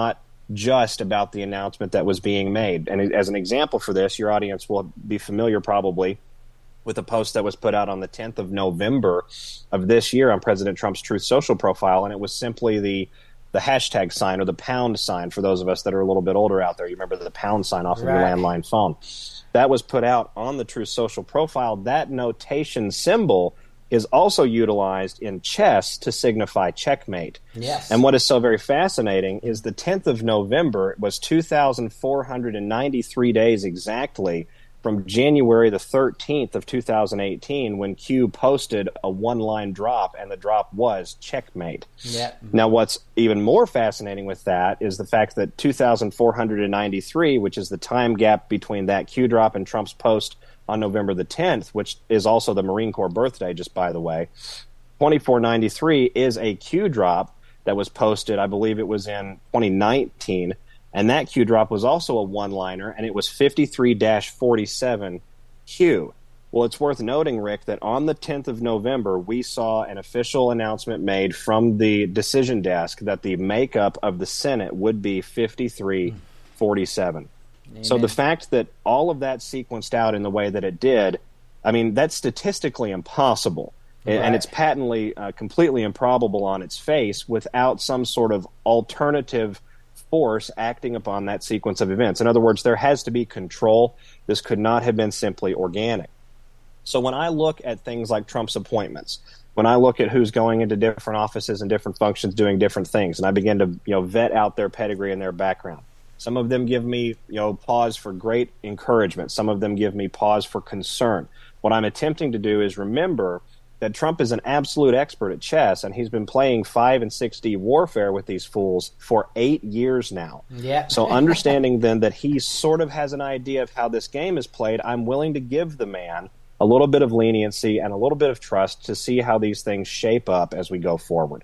just about the announcement that was being made. And as an example for this, your audience will be familiar probably with a post that was put out on the tenth of November of this year on President Trump's Truth Social profile, and it was simply the the hashtag sign or the pound sign for those of us that are a little bit older out there. You remember the pound sign off of right. your landline phone. That was put out on the Truth Social profile. That notation symbol is also utilized in chess to signify checkmate. Yes. And what is so very fascinating is the tenth of November was two thousand four hundred ninety-three days exactly from January the thirteenth of two thousand eighteen when Q posted a one-line drop, and the drop was checkmate. Yeah. Now, what's even more fascinating with that is the fact that two thousand four hundred ninety-three, which is the time gap between that Q drop and Trump's post on November the tenth, which is also the Marine Corps birthday, just by the way, twenty-four ninety-three is a Q drop that was posted, I believe it was in twenty nineteen, and that Q drop was also a one-liner, and it was fifty-three forty-seven Q. Well, it's worth noting, Rick, that on the tenth of November, we saw an official announcement made from the decision desk that the makeup of the Senate would be fifty-three forty-seven. Amen. So the fact that all of that sequenced out in the way that it did, I mean, that's statistically impossible. Right. And it's patently, uh, completely improbable on its face without some sort of alternative force acting upon that sequence of events. In other words, there has to be control. This could not have been simply organic. So when I look at things like Trump's appointments, when I look at who's going into different offices and different functions doing different things, and I begin to you know vet out their pedigree and their background, some of them give me you know pause for great encouragement. Some of them give me pause for concern. What I'm attempting to do is remember that Trump is an absolute expert at chess, and he's been playing five and six D warfare with these fools for eight years now. Yeah. So understanding then that he sort of has an idea of how this game is played, I'm willing to give the man a little bit of leniency and a little bit of trust to see how these things shape up as we go forward.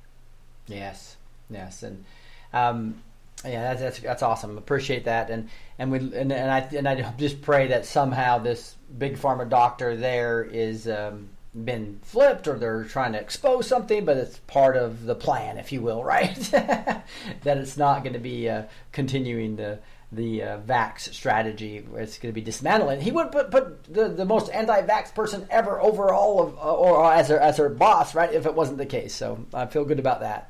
Yes, yes, and um, yeah, that's, that's that's awesome. Appreciate that, and and we and, and I and I just pray that somehow this big pharma doctor there is. Um, been flipped, or they're trying to expose something, but it's part of the plan, if you will, right? That it's not going to be uh, continuing the the uh, vax strategy, where it's going to be dismantling. He would put, put the, the most anti-vax person ever over all of, uh, or as her, as her boss, right, if it wasn't the case. So I feel good about that.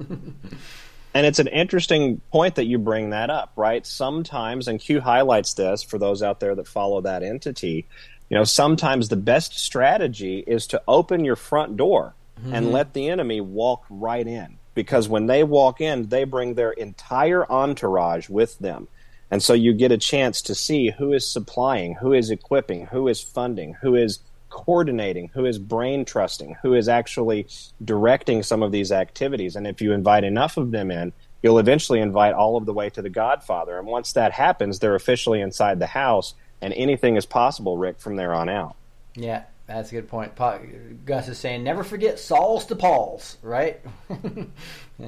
And it's an interesting point that you bring that up, right? Sometimes, and Q highlights this for those out there that follow that entity, you know, sometimes the best strategy is to open your front door mm-hmm. and let the enemy walk right in. Because when they walk in, they bring their entire entourage with them. And so you get a chance to see who is supplying, who is equipping, who is funding, who is coordinating, who is brain trusting, who is actually directing some of these activities. And if you invite enough of them in, you'll eventually invite all of the way to the Godfather. And once that happens, they're officially inside the house. And anything is possible, Rick, from there on out. Yeah, that's a good point. Gus is saying, never forget Sauls to Pauls, right? yeah.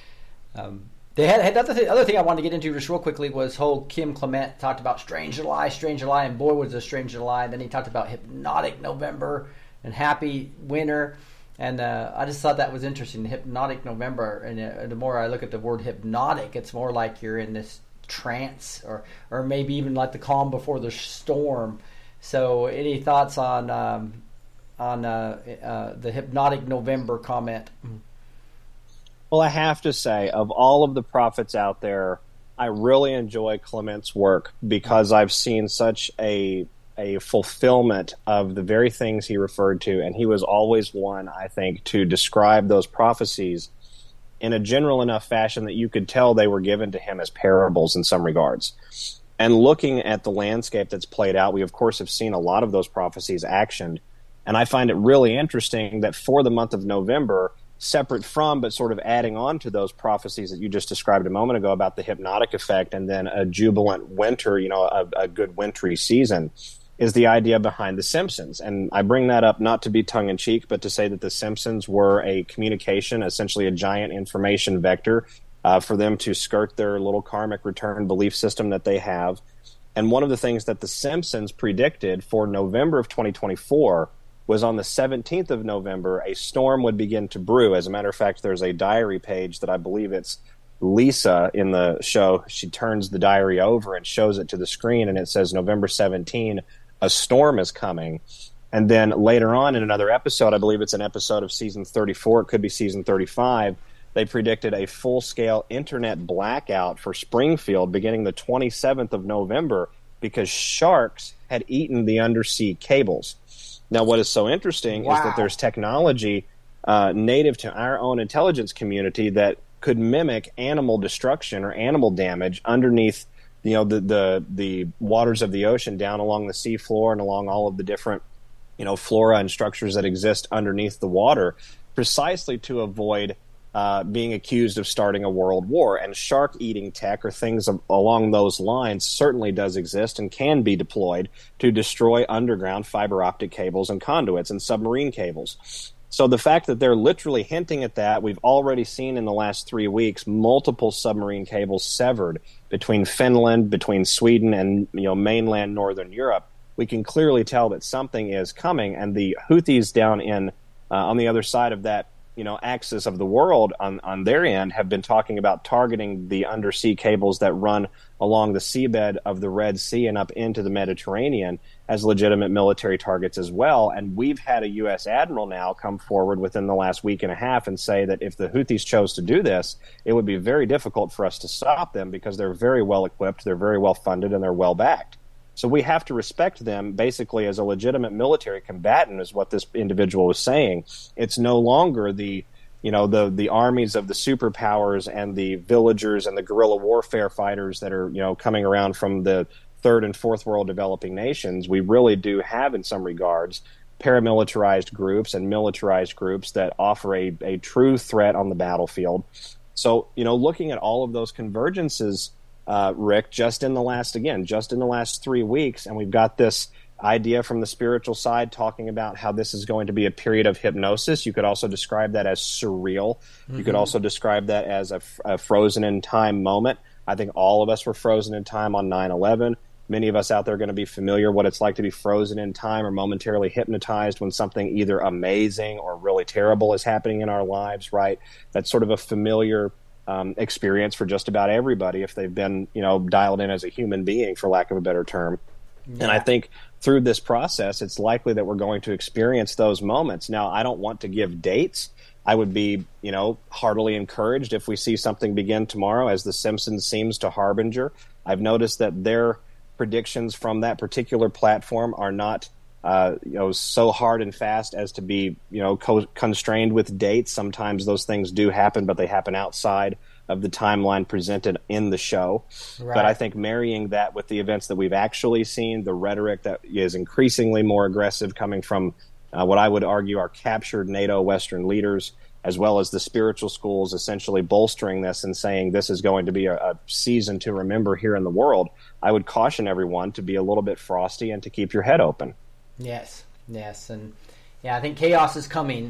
um, they had, had other, th- other thing I wanted to get into just real quickly was whole Kim Clement talked about Strange July, Strange July, and boy was a Strange July. Then he talked about Hypnotic November and Happy Winter. And uh, I just thought that was interesting, Hypnotic November. And uh, the more I look at the word hypnotic, it's more like you're in this trance, or or maybe even like the calm before the storm. So any thoughts on um, on uh, uh, the Hypnotic November comment? Well, I have to say, of all of the prophets out there, I really enjoy Clement's work because I've seen such a a fulfillment of the very things he referred to, and he was always one, I think, to describe those prophecies in a general enough fashion that you could tell they were given to him as parables in some regards. And looking at the landscape that's played out, we of course have seen a lot of those prophecies actioned. And I find it really interesting that for the month of November, separate from but sort of adding on to those prophecies that you just described a moment ago about the hypnotic effect and then a jubilant winter, you know, a, a good wintry season, is the idea behind The Simpsons. And I bring that up not to be tongue-in-cheek, but to say that The Simpsons were a communication, essentially a giant information vector uh, for them to skirt their little karmic return belief system that they have. And one of the things that The Simpsons predicted for November of twenty twenty-four was on the seventeenth of November, a storm would begin to brew. As a matter of fact, there's a diary page that I believe it's Lisa in the show, she turns the diary over and shows it to the screen, and it says November seventeenth, a storm is coming. And then later on in another episode, I believe it's an episode of season thirty-four, it could be season thirty-five, they predicted a full-scale internet blackout for Springfield beginning the twenty-seventh of November because sharks had eaten the undersea cables. Now, what is so interesting wow. is that there's technology uh, native to our own intelligence community that could mimic animal destruction or animal damage underneath, you know, the, the the waters of the ocean, down along the seafloor and along all of the different, you know, flora and structures that exist underneath the water, precisely to avoid uh, being accused of starting a world war. And shark-eating tech or things of, along those lines certainly does exist and can be deployed to destroy underground fiber optic cables and conduits and submarine cables. So the fact that they're literally hinting at that, we've already seen in the last three weeks multiple submarine cables severed between Finland, between Sweden, and you know mainland Northern Europe. We can clearly tell that something is coming, and the Houthis down in uh, on the other side of that you know axis of the world on, on their end have been talking about targeting the undersea cables that run along the seabed of the Red Sea and up into the Mediterranean as legitimate military targets as well. And we've had a U S admiral now come forward within the last week and a half and say that if the Houthis chose to do this, it would be very difficult for us to stop them because they're very well equipped, they're very well funded, and they're well backed. So we have to respect them basically as a legitimate military combatant, is what this individual was saying. It's no longer the you know the the armies of the superpowers and the villagers and the guerrilla warfare fighters that are you know coming around from the third and fourth world developing nations. We really do have, in some regards, paramilitarized groups and militarized groups that offer a, a true threat on the battlefield. So, you know, looking at all of those convergences, uh, Rick, just in the last, again, just in the last three weeks, and we've got this idea from the spiritual side talking about how this is going to be a period of hypnosis. You could also describe that as surreal. Mm-hmm. You could also describe that as a, a frozen in time moment. I think all of us were frozen in time on nine eleven. Many of us out there are going to be familiar what it's like to be frozen in time or momentarily hypnotized when something either amazing or really terrible is happening in our lives, right? That's sort of a familiar um, experience for just about everybody if they've been, you know, dialed in as a human being, for lack of a better term. Yeah. And I think through this process, it's likely that we're going to experience those moments. Now, I don't want to give dates. I would be, you know, heartily encouraged if we see something begin tomorrow, as The Simpsons seems to harbinger. I've noticed that their predictions from that particular platform are not, uh, you know, so hard and fast as to be, you know, co- constrained with dates. Sometimes those things do happen, but they happen outside of the timeline presented in the show. Right. But I think marrying that with the events that we've actually seen, the rhetoric that is increasingly more aggressive coming from uh, what I would argue are captured NATO Western leaders, as well as the spiritual schools essentially bolstering this and saying this is going to be a, a season to remember here in the world, I would caution everyone to be a little bit frosty and to keep your head open. Yes, yes, and yeah, I think chaos is coming,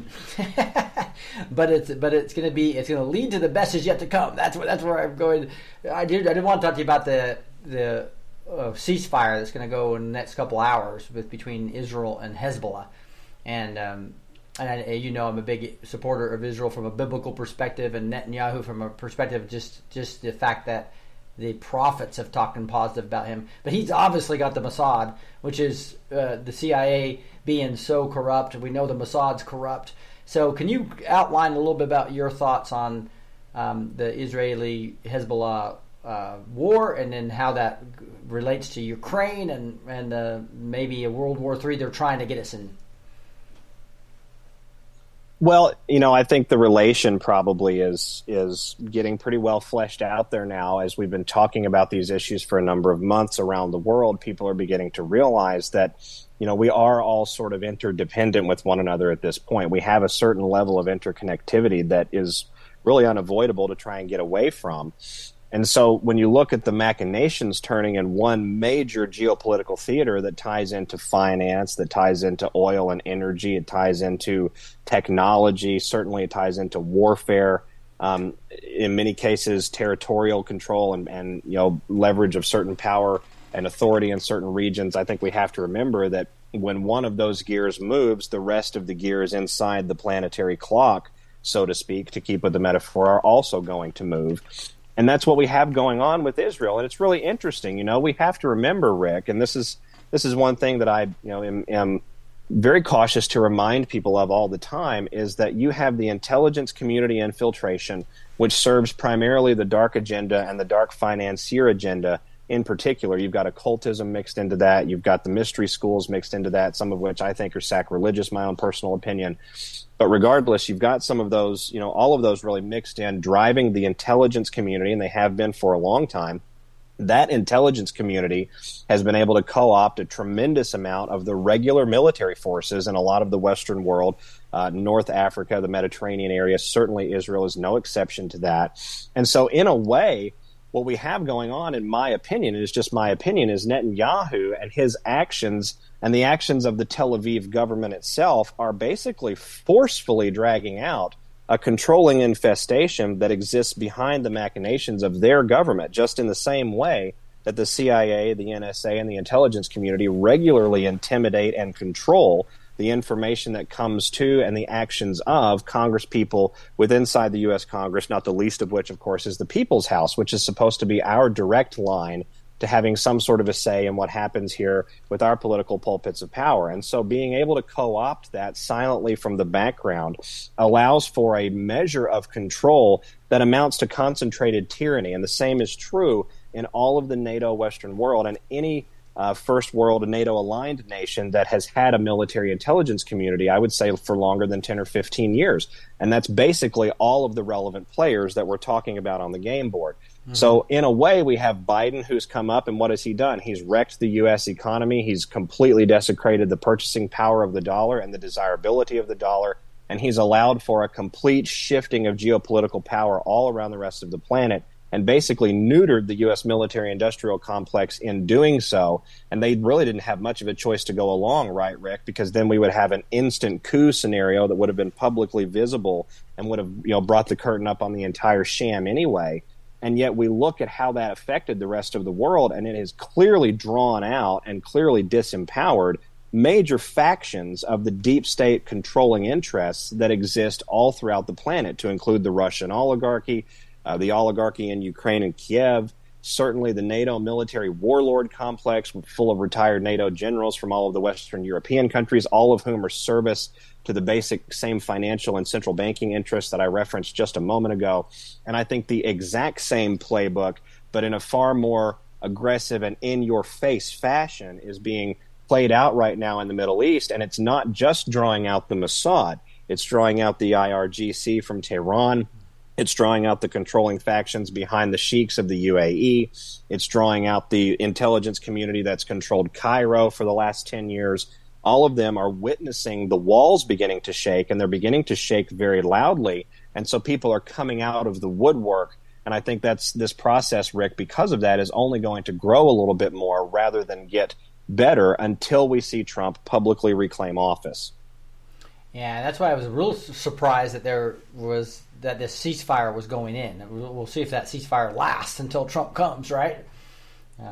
but it's but it's going to be it's going to lead to the best is yet to come. That's what that's where I'm going. I did I did want to talk to you about the the uh, ceasefire that's going to go in the next couple hours with between Israel and Hezbollah, and. Um, And I, you know, I'm a big supporter of Israel from a biblical perspective, and Netanyahu from a perspective of just just the fact that the prophets have talked in positive about him. But he's obviously got the Mossad, which is uh, the C I A being so corrupt. We know the Mossad's corrupt. So can you outline a little bit about your thoughts on um, the Israeli-Hezbollah uh, war, and then how that relates to Ukraine and, and uh, maybe a World War Three they're trying to get us in? Well, you know, I think the relation probably is is getting pretty well fleshed out there now. As we've been talking about these issues for a number of months around the world, people are beginning to realize that, you know, we are all sort of interdependent with one another at this point. We have a certain level of interconnectivity that is really unavoidable to try and get away from. And so when you look at the machinations turning in one major geopolitical theater that ties into finance, that ties into oil and energy, it ties into technology, certainly it ties into warfare, um, in many cases territorial control and, and you know leverage of certain power and authority in certain regions, I think we have to remember that when one of those gears moves, the rest of the gears inside the planetary clock, so to speak, to keep with the metaphor, are also going to move. And that's what we have going on with Israel. And it's really interesting. You know, we have to remember, Rick, and this is this is one thing that I, you know, am, am very cautious to remind people of all the time, is that you have the intelligence community infiltration, which serves primarily the dark agenda and the dark financier agenda in particular. You've got occultism mixed into that. You've got the mystery schools mixed into that, some of which I think are sacrilegious, my own personal opinion. But regardless, you've got some of those, you know, all of those really mixed in, driving the intelligence community, and they have been for a long time. That intelligence community has been able to co-opt a tremendous amount of the regular military forces in a lot of the Western world, uh, North Africa, the Mediterranean area. Certainly Israel is no exception to that. And so in a way, what we have going on, in my opinion, and it's just my opinion, is Netanyahu and his actions and the actions of the Tel Aviv government itself are basically forcefully dragging out a controlling infestation that exists behind the machinations of their government, just in the same way that the C I A, the N S A, and the intelligence community regularly intimidate and control the information that comes to and the actions of Congress people within inside the U S Congress, not the least of which, of course, is the People's House, which is supposed to be our direct line to having some sort of a say in what happens here with our political pulpits of power. And so being able to co-opt that silently from the background allows for a measure of control that amounts to concentrated tyranny. And the same is true in all of the NATO Western world, and any uh, first world NATO-aligned nation that has had a military intelligence community, I would say, for longer than ten or fifteen years. And that's basically all of the relevant players that we're talking about on the game board. Mm-hmm. So in a way, we have Biden, who's come up, and what has he done? He's wrecked the U S economy. He's completely desecrated the purchasing power of the dollar and the desirability of the dollar. And he's allowed for a complete shifting of geopolitical power all around the rest of the planet, and basically neutered the U S military-industrial complex in doing so. And they really didn't have much of a choice to go along, right, Rick? Because then we would have an instant coup scenario that would have been publicly visible and would have, you know, brought the curtain up on the entire sham anyway. And yet we look at how that affected the rest of the world, and it has clearly drawn out and clearly disempowered major factions of the deep state controlling interests that exist all throughout the planet, to include the Russian oligarchy, uh, the oligarchy in Ukraine and Kiev, certainly the NATO military warlord complex full of retired NATO generals from all of the Western European countries, all of whom are service to the basic same financial and central banking interests that I referenced just a moment ago. And I think the exact same playbook, but in a far more aggressive and in-your-face fashion, is being played out right now in the Middle East. And it's not just drawing out the Mossad. It's drawing out the I R G C from Tehran. It's drawing out the controlling factions behind the sheiks of the U A E. It's drawing out the intelligence community that's controlled Cairo for the last ten years. All of them are witnessing the walls beginning to shake, and they're beginning to shake very loudly. And so people are coming out of the woodwork. And I think that's this process, Rick, because of that, is only going to grow a little bit more rather than get better until we see Trump publicly reclaim office. Yeah, that's why I was real surprised that there was that this ceasefire was going in. We'll see if that ceasefire lasts until Trump comes, right? Uh,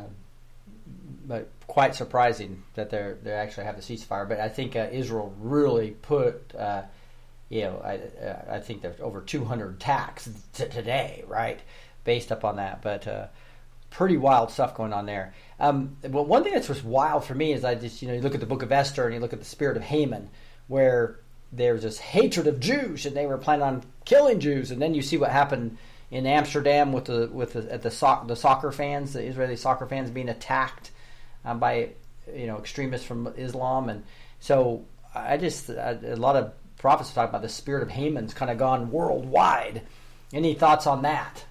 but quite surprising that they they actually have the ceasefire. But I think uh, Israel really put, uh, you know, I uh, I think there's over two hundred attacks t- today, right, based upon that. But uh, pretty wild stuff going on there. Um, well, one thing that's just wild for me is I just, you know, you look at the Book of Esther and you look at the spirit of Haman, where there's this hatred of Jews and they were planning on killing Jews, and then you see what happened in Amsterdam with the with the, at the, so- the soccer fans, the Israeli soccer fans being attacked um, by, you know, extremists from Islam. And so I just I, a lot of prophets talk about the spirit of Haman's kind of gone worldwide. Any thoughts on that?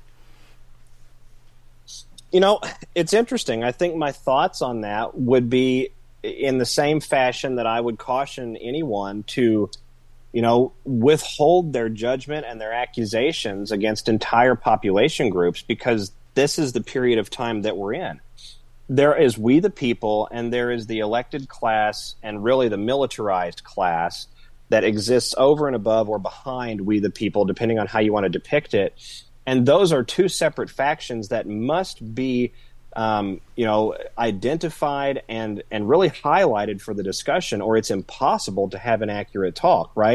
You know, it's interesting. I think my thoughts on that would be in the same fashion that I would caution anyone to, you know, withhold their judgment and their accusations against entire population groups, because this is the period of time that we're in. There is we the people, and there is the elected class, and really the militarized class that exists over and above or behind we the people, depending on how you want to depict it. And those are two separate factions that must be, um, you know, identified and, and really highlighted for the discussion, or it's impossible to have an accurate talk, right?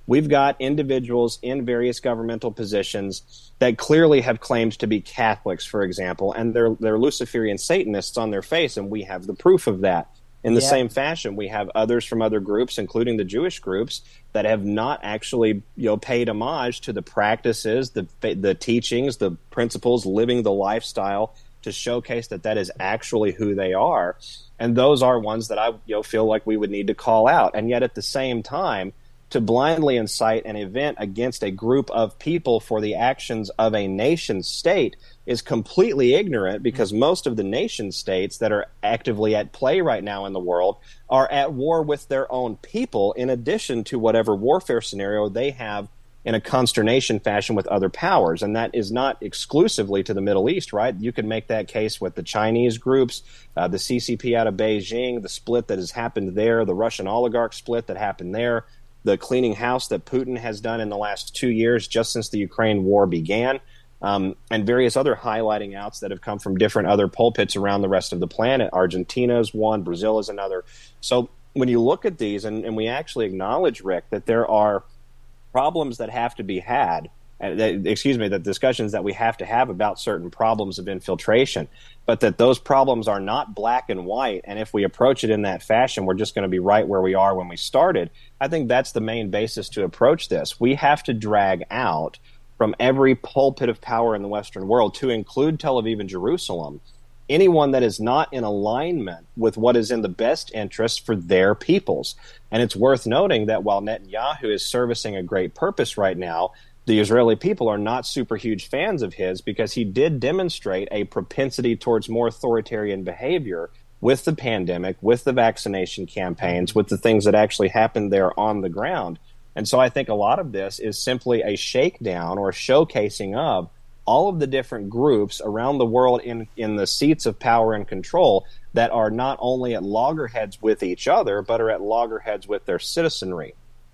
We've got individuals in various governmental positions that clearly have claimed to be Catholics, for example, and they're, they're Luciferian Satanists on their face, and we have the proof of that. In the yeah. same fashion, we have others from other groups, including the Jewish groups, that have not actually, you know, paid homage to the practices, the the teachings, the principles, living the lifestyle to showcase that that is actually who they are. And those are ones that I, you know, feel like we would need to call out. And yet at the same time, to blindly incite an event against a group of people for the actions of a nation state is completely ignorant, because most of the nation states that are actively at play right now in the world are at war with their own people, in addition to whatever warfare scenario they have in a consternation fashion with other powers. And that is not exclusively to the Middle East, right? You can make that case with the Chinese groups, uh, the C C P out of Beijing, the split that has happened there, the Russian oligarch split that happened there, the cleaning house that Putin has done in the last two years, just since the Ukraine war began, um, and various other highlighting outs that have come from different other pulpits around the rest of the planet. Argentina is one, Brazil is another. So when you look at these, and, and we actually acknowledge, Rick, that there are problems that have to be had, uh, that, excuse me, the discussions that we have to have about certain problems of infiltration, but that those problems are not black and white, and if we approach it in that fashion, we're just going to be right where we are when we started. I think that's the main basis to approach this. We have to drag out from every pulpit of power in the Western world, to include Tel Aviv and Jerusalem, anyone that is not in alignment with what is in the best interest for their peoples. And it's worth noting that while Netanyahu is servicing a great purpose right now, the Israeli people are not super huge fans of his, because he did demonstrate a propensity towards more authoritarian behavior with the pandemic, with the vaccination campaigns, with the things that actually happened there on the ground. And so I think a lot of this is simply a shakedown or a showcasing of all of the different groups around the world in, in the seats of power and control that are not only at loggerheads with each other, but are at loggerheads with their citizenry.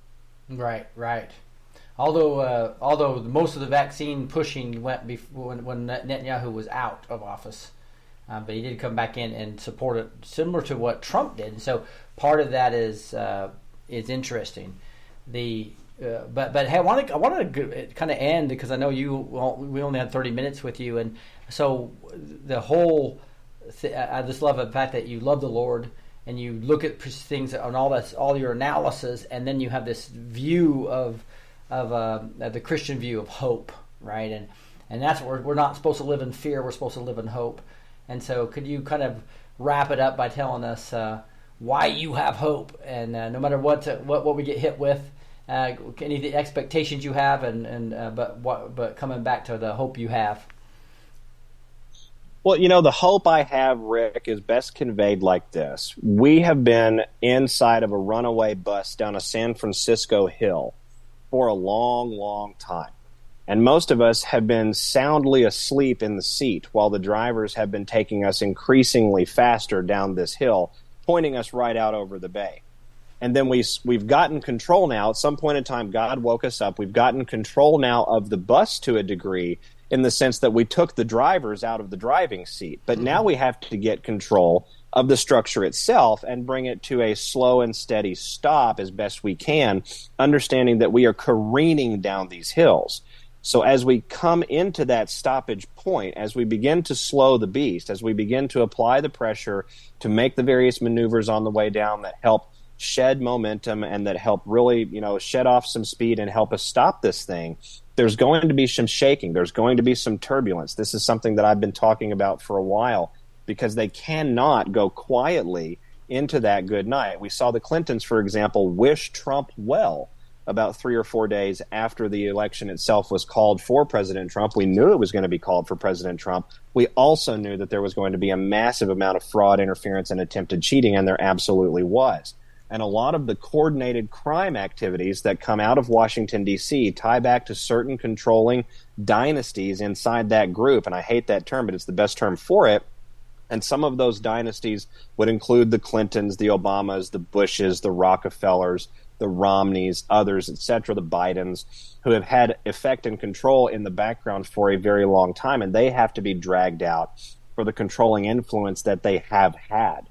Right, right. Although uh, although most of the vaccine pushing went before, when, when Netanyahu was out of office, uh, but he did come back in and support it, similar to what Trump did. So part of that is uh, is interesting. The uh, but but hey, I want to I want to kind of end, because I know you well, we only had thirty minutes with you, and so the whole th- I just love the fact that you love the Lord and you look at things on all that all your analysis, and then you have this view of of, uh, of the Christian view of hope, right? And and that's what we're, we're not supposed to live in fear. We're supposed to live in hope. And so, could you kind of wrap it up by telling us uh, why you have hope, and uh, no matter what to, what what we get hit with, uh, any of the expectations you have, and and uh, but what but coming back to the hope you have. Well, you know, the hope I have, Rick, is best conveyed like this. We have been inside of a runaway bus down a San Francisco hill for a long, long time. And most of us have been soundly asleep in the seat while the drivers have been taking us increasingly faster down this hill, pointing us right out over the bay. And then we, we've gotten control now. At some point in time, God woke us up. We've gotten control now of the bus to a degree, in the sense that we took the drivers out of the driving seat. But now we have to get control of the structure itself and bring it to a slow and steady stop as best we can, understanding that we are careening down these hills. So as we come into that stoppage point, as we begin to slow the beast, as we begin to apply the pressure to make the various maneuvers on the way down that help shed momentum and that help really, you know, shed off some speed and help us stop this thing, there's going to be some shaking. There's going to be some turbulence. This is something that I've been talking about for a while, because they cannot go quietly into that good night. We saw the Clintons, for example, wish Trump well about three or four days after the election itself was called for President Trump. We knew it was going to be called for President Trump. We also knew that there was going to be a massive amount of fraud, interference, and attempted cheating, and there absolutely was. And a lot of the coordinated crime activities that come out of Washington, D C tie back to certain controlling dynasties inside that group. And I hate that term, but it's the best term for it. And some of those dynasties would include the Clintons, the Obamas, the Bushes, the Rockefellers, the Romneys, others, et cetera, the Bidens, who have had effect and control in the background for a very long time. And they have to be dragged out for the controlling influence that they have had.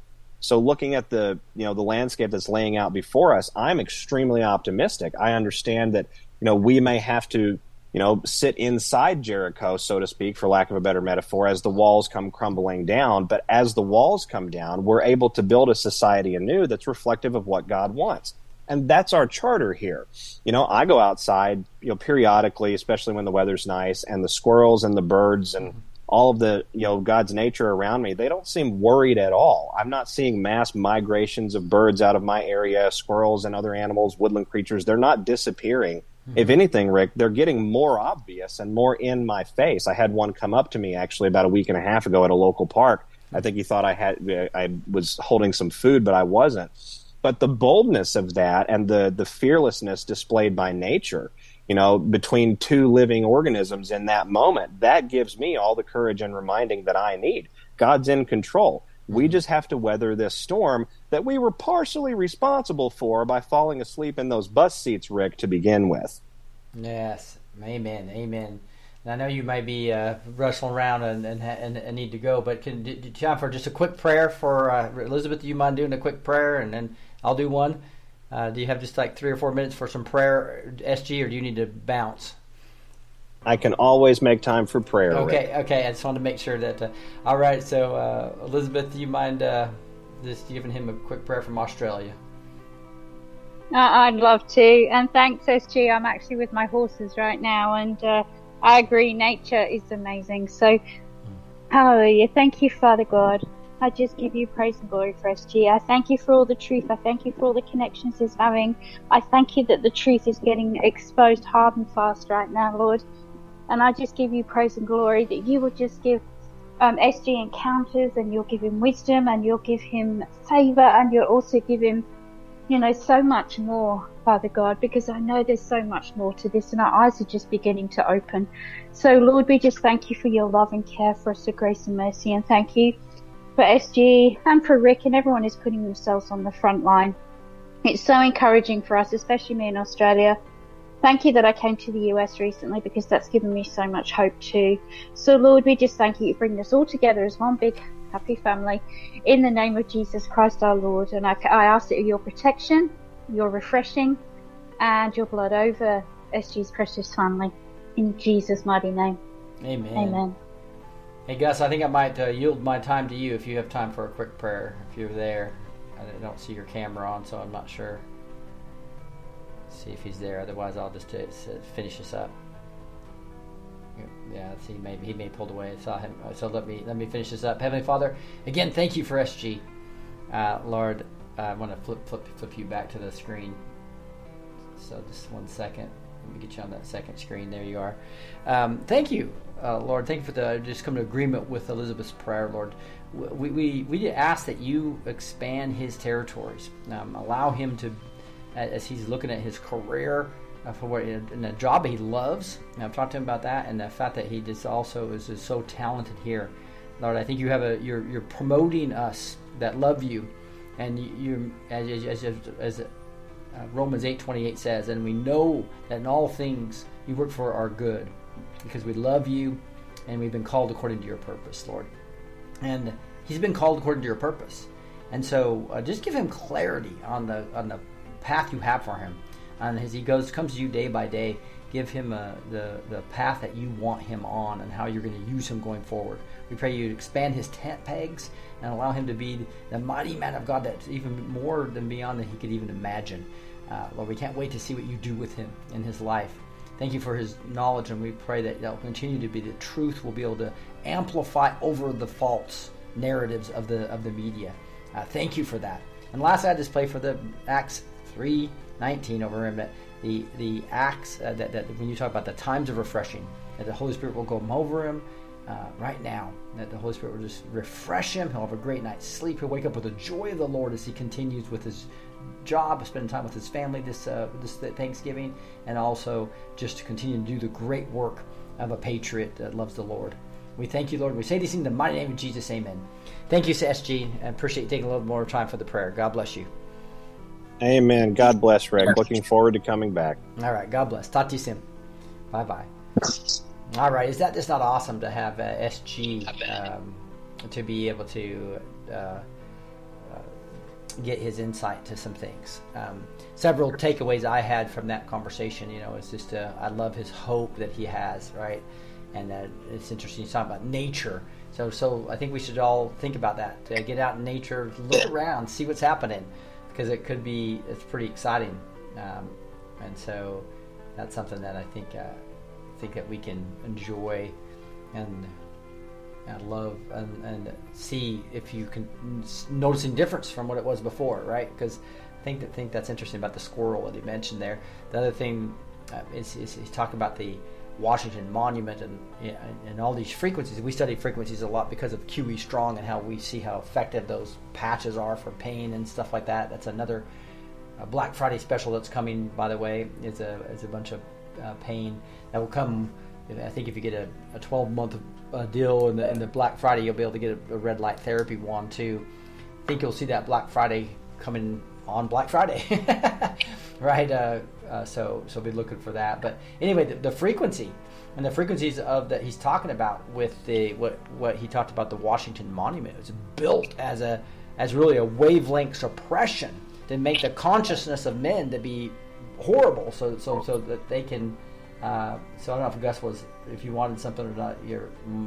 So looking at the, you know, the landscape that's laying out before us, I'm extremely optimistic. I understand that, you know, we may have to, you know, sit inside Jericho, so to speak, for lack of a better metaphor, as the walls come crumbling down. But as the walls come down, we're able to build a society anew that's reflective of what God wants. And that's our charter here. You know, I go outside, you know, periodically, especially when the weather's nice, and the squirrels and the birds and all of the, you know, God's nature around me, they don't seem worried at all. I'm not seeing mass migrations of birds out of my area, squirrels and other animals, woodland creatures. They're not disappearing. Mm-hmm. If anything, Rick, they're getting more obvious and more in my face. I had one come up to me actually about a week and a half ago at a local park. I think he thought I had I was holding some food, but I wasn't. But the boldness of that and the the fearlessness displayed by nature, you know, between two living organisms in that moment, that gives me all the courage and reminding that I need. God's in control. We just have to weather this storm that we were partially responsible for by falling asleep in those bus seats, Rick, to begin with. Yes. Amen. Amen. And I know you might be uh, wrestling around and, and and and need to go, but can do time for just a quick prayer for uh, Elizabeth? Do you mind doing a quick prayer, and then I'll do one? Uh, do you have just like three or four minutes for some prayer, S G, or do you need to bounce? I can always make time for prayer. Okay, Rick. okay. I just wanted to make sure that. Uh, all right, so uh, Elizabeth, do you mind uh, just giving him a quick prayer from Australia? Uh, I'd love to, and thanks, S G. I'm actually with my horses right now, and uh, I agree. Nature is amazing. So, hallelujah! Thank you, Father God. I just give you praise and glory for S G. I thank you for all the truth. I thank you for all the connections he's having. I thank you that the truth is getting exposed hard and fast right now, Lord. And I just give you praise and glory that you will just give um, S G encounters, and you'll give him wisdom, and you'll give him favor, and you'll also give him, you know, so much more, Father God, because I know there's so much more to this, and our eyes are just beginning to open. So, Lord, we just thank you for your love and care for us, for grace and mercy, and thank you for S G and for Rick and everyone who's putting themselves on the front line. It's so encouraging for us, especially me in Australia. Thank you that I came to the U S recently, because that's given me so much hope too. So, Lord, we just thank you for bringing us all together as one big happy family in the name of Jesus Christ our Lord. And I, I ask that your protection, your refreshing, and your blood over S G's precious family in Jesus' mighty name. Amen. Amen. Hey, Gus, I think I might uh, yield my time to you if you have time for a quick prayer, if you're there. I don't see your camera on, so I'm not sure. See if he's there. Otherwise, I'll just uh, finish this up. Yeah, see, maybe he may have pulled away. I saw him. So let me let me finish this up. Heavenly Father, again, thank you for S G. Uh, Lord, I want to flip flip flip you back to the screen. So just one second. Let me get you on that second screen. There you are. Um, thank you, uh, Lord. Thank you for the just come to agreement with Elizabeth's prayer, Lord. We we we ask that you expand his territories, um, allow him to, as he's looking at his career, uh, for what in a job he loves. And I've talked to him about that, and the fact that he just also is, is so talented here, Lord. I think you have a you're you're promoting us that love you, and you, you as as as, as uh, Romans eight twenty-eight says, and we know that in all things you work for our good, because we love you, and we've been called according to your purpose, Lord. And he's been called according to your purpose, and so uh, just give him clarity on the on the path you have for him, and as he goes comes to you day by day, give him uh, the the path that you want him on, and how you're going to use him going forward. We pray you expand his tent pegs and allow him to be the mighty man of God that's even more than beyond than he could even imagine. Uh, Lord, we can't wait to see what you do with him in his life. Thank you for his knowledge, and we pray that that will continue to be the truth. We'll be able to amplify over the false narratives of the of the media. Uh, thank you for that. And last, I just play for the Acts three nineteen over him. That the the Acts uh, that that when you talk about the times of refreshing, that the Holy Spirit will go over him uh, right now. That the Holy Spirit will just refresh him. He'll have a great night's sleep. He'll wake up with the joy of the Lord as he continues with his job, spending time with his family this uh, this Thanksgiving, and also just to continue to do the great work of a patriot that loves the Lord. We thank you, Lord. We say these things in the mighty name of Jesus. Amen. Thank you, S G. I appreciate you taking a little more time for the prayer. God bless you. Amen. God bless, Rick. Looking forward to coming back. All right. God bless. Talk to you soon. Bye-bye. All right. Is that just not awesome to have uh, S G um, to be able to uh, uh, get his insight to some things. Um, several takeaways I had from that conversation, you know, is just uh, I love his hope that he has, right? And uh, it's interesting. He's talking about nature. So, so I think we should all think about that. Uh, get out in nature, look around, see what's happening, because it could be, it's pretty exciting. Um, and so that's something that I think, uh, think that we can enjoy and, and love and, and see if you can noticing difference from what it was before, right? Because I think that think that's interesting about the squirrel that he mentioned there. The other thing uh, is, is he's talking about the Washington Monument and, and all these frequencies. We study frequencies a lot because of Q E Strong and how we see how effective those patches are for pain and stuff like that. That's another uh, Black Friday special that's coming, by the way. It's a it's a bunch of uh, pain that will come. I think if you get a, a twelve month uh, deal in the, in the Black Friday, you'll be able to get a, a red light therapy wand too. I think you'll see that Black Friday coming on Black Friday, right? Uh, uh, so so be looking for that. But anyway, the, the frequency and the frequencies of that he's talking about with the what what he talked about the Washington Monument. It's built as a as really a wavelength suppression to make the consciousness of men to be horrible, so so so that they can. Uh, so I don't know if Gus was, if you wanted something or not. Your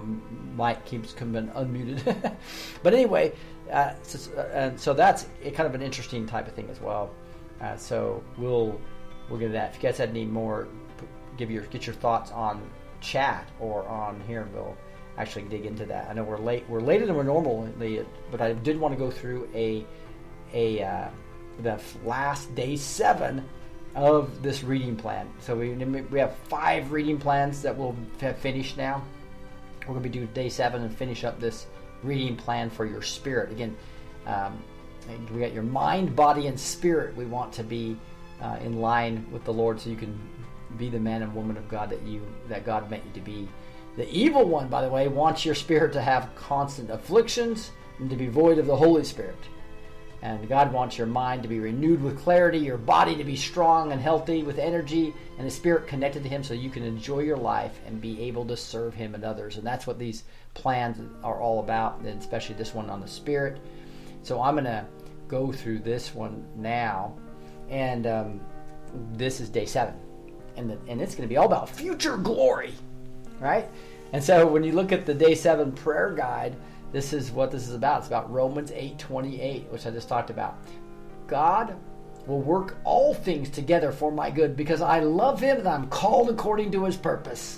mic keeps coming unmuted. But anyway, uh, so, uh, and so that's a, kind of an interesting type of thing as well. Uh, so we'll we'll get to that. If you guys had any more, give your get your thoughts on chat or on here, and we'll actually dig into that. I know we're late. We're later than we're normally, but I did want to go through a a uh, the last day seven of this reading plan. So we we have five reading plans that we'll have finished now. We're going to be doing day seven and finish up this reading plan for your spirit. Again, um, we got your mind, body, and spirit. We want to be uh, in line with the Lord, so you can be the man and woman of God that you that God meant you to be. The evil one, by the way, wants your spirit to have constant afflictions and to be void of the Holy Spirit. And God wants your mind to be renewed with clarity, your body to be strong and healthy with energy, and the spirit connected to Him so you can enjoy your life and be able to serve Him and others. And that's what these plans are all about, and especially this one on the spirit. So I'm going to go through this one now. And um, this is day seven. And, the, and it's going to be all about future glory, right? And so when you look at the day seven prayer guide, this is what this is about. It's about Romans eight twenty-eight, which I just talked about. God will work all things together for my good because I love Him and I'm called according to His purpose.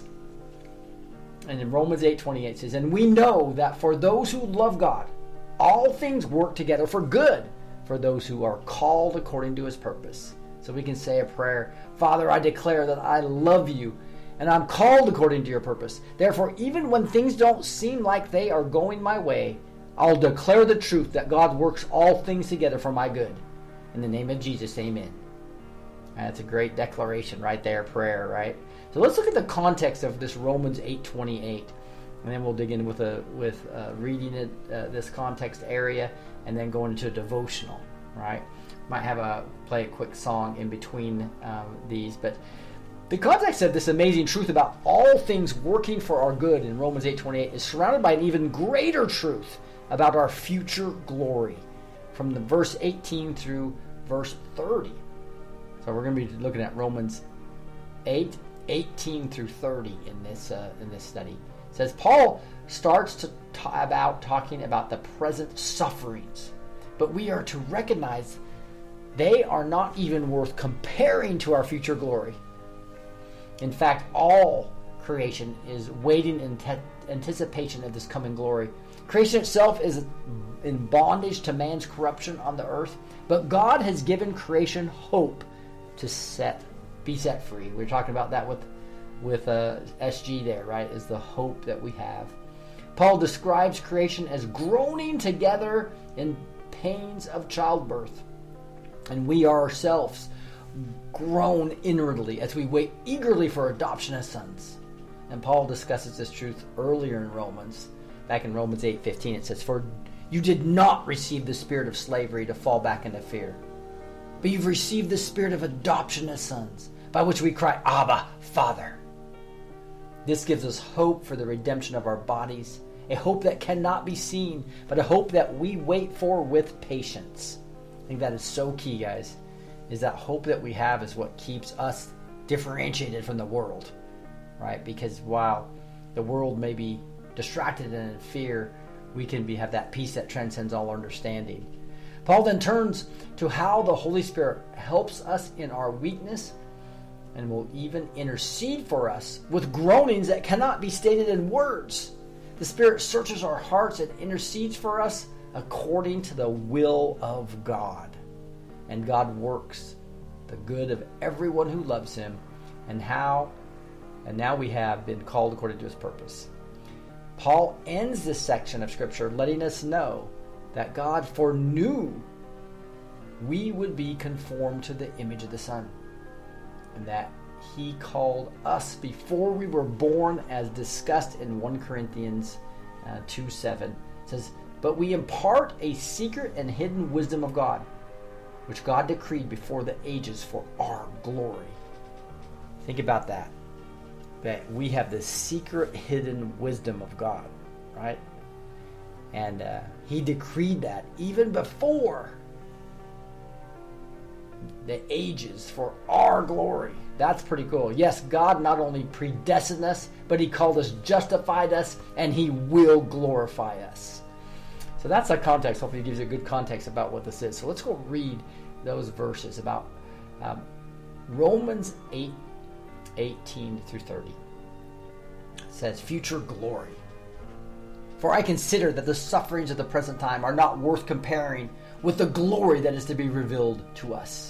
And in Romans eight twenty-eight it says, and we know that for those who love God, all things work together for good for those who are called according to His purpose. So we can say a prayer, Father, I declare that I love You and I'm called according to Your purpose. Therefore, even when things don't seem like they are going my way, I'll declare the truth that God works all things together for my good. In the name of Jesus, amen. And that's a great declaration right there, prayer, right? So let's look at the context of this Romans eight twenty-eight. And then we'll dig in with a with uh, reading it, uh, this context area, and then going into a devotional, right? Might have a play a quick song in between um, these, but the context of this amazing truth about all things working for our good in Romans eight twenty-eight is surrounded by an even greater truth about our future glory from the verse eighteen through verse thirty. So we're going to be looking at Romans eight, eighteen through thirty in this uh, in this study. It says Paul starts to talk about talking about the present sufferings, but we are to recognize they are not even worth comparing to our future glory. In fact, all creation is waiting in te- anticipation of this coming glory. Creation itself is in bondage to man's corruption on the earth, but God has given creation hope to set, be set free. We were talking about that with, with uh, S G there, right? Is the hope that we have. Paul describes creation as groaning together in pains of childbirth, and we ourselves groan inwardly as we wait eagerly for adoption as sons. And Paul discusses this truth earlier in Romans. Back in Romans eight fifteen it says, for you did not receive the spirit of slavery to fall back into fear, but you've received the spirit of adoption as sons, by which we cry, Abba, Father. This gives us hope for the redemption of our bodies, a hope that cannot be seen, but a hope that we wait for with patience. I think that is so key, guys, is that hope that we have is what keeps us differentiated from the world, right? Because while the world may be distracted and in fear, we can be have that peace that transcends all understanding. Paul then turns to how the Holy Spirit helps us in our weakness and will even intercede for us with groanings that cannot be stated in words. The Spirit searches our hearts and intercedes for us according to the will of God. And God works the good of everyone who loves him, and how and now we have been called according to his purpose. Paul ends this section of Scripture letting us know that God foreknew we would be conformed to the image of the Son, and that he called us before we were born, as discussed in First Corinthians uh, two seven. It says, "But we impart a secret and hidden wisdom of God, which God decreed before the ages for our glory." Think about that. That we have this secret hidden wisdom of God, right? And uh, he decreed that even before the ages for our glory. That's pretty cool. Yes, God not only predestined us, but he called us, justified us, and he will glorify us. So that's a context. Hopefully it gives you a good context about what this is. So let's go read those verses about um, Romans eight, eighteen through thirty. It says, future glory. "For I consider that the sufferings of the present time are not worth comparing with the glory that is to be revealed to us.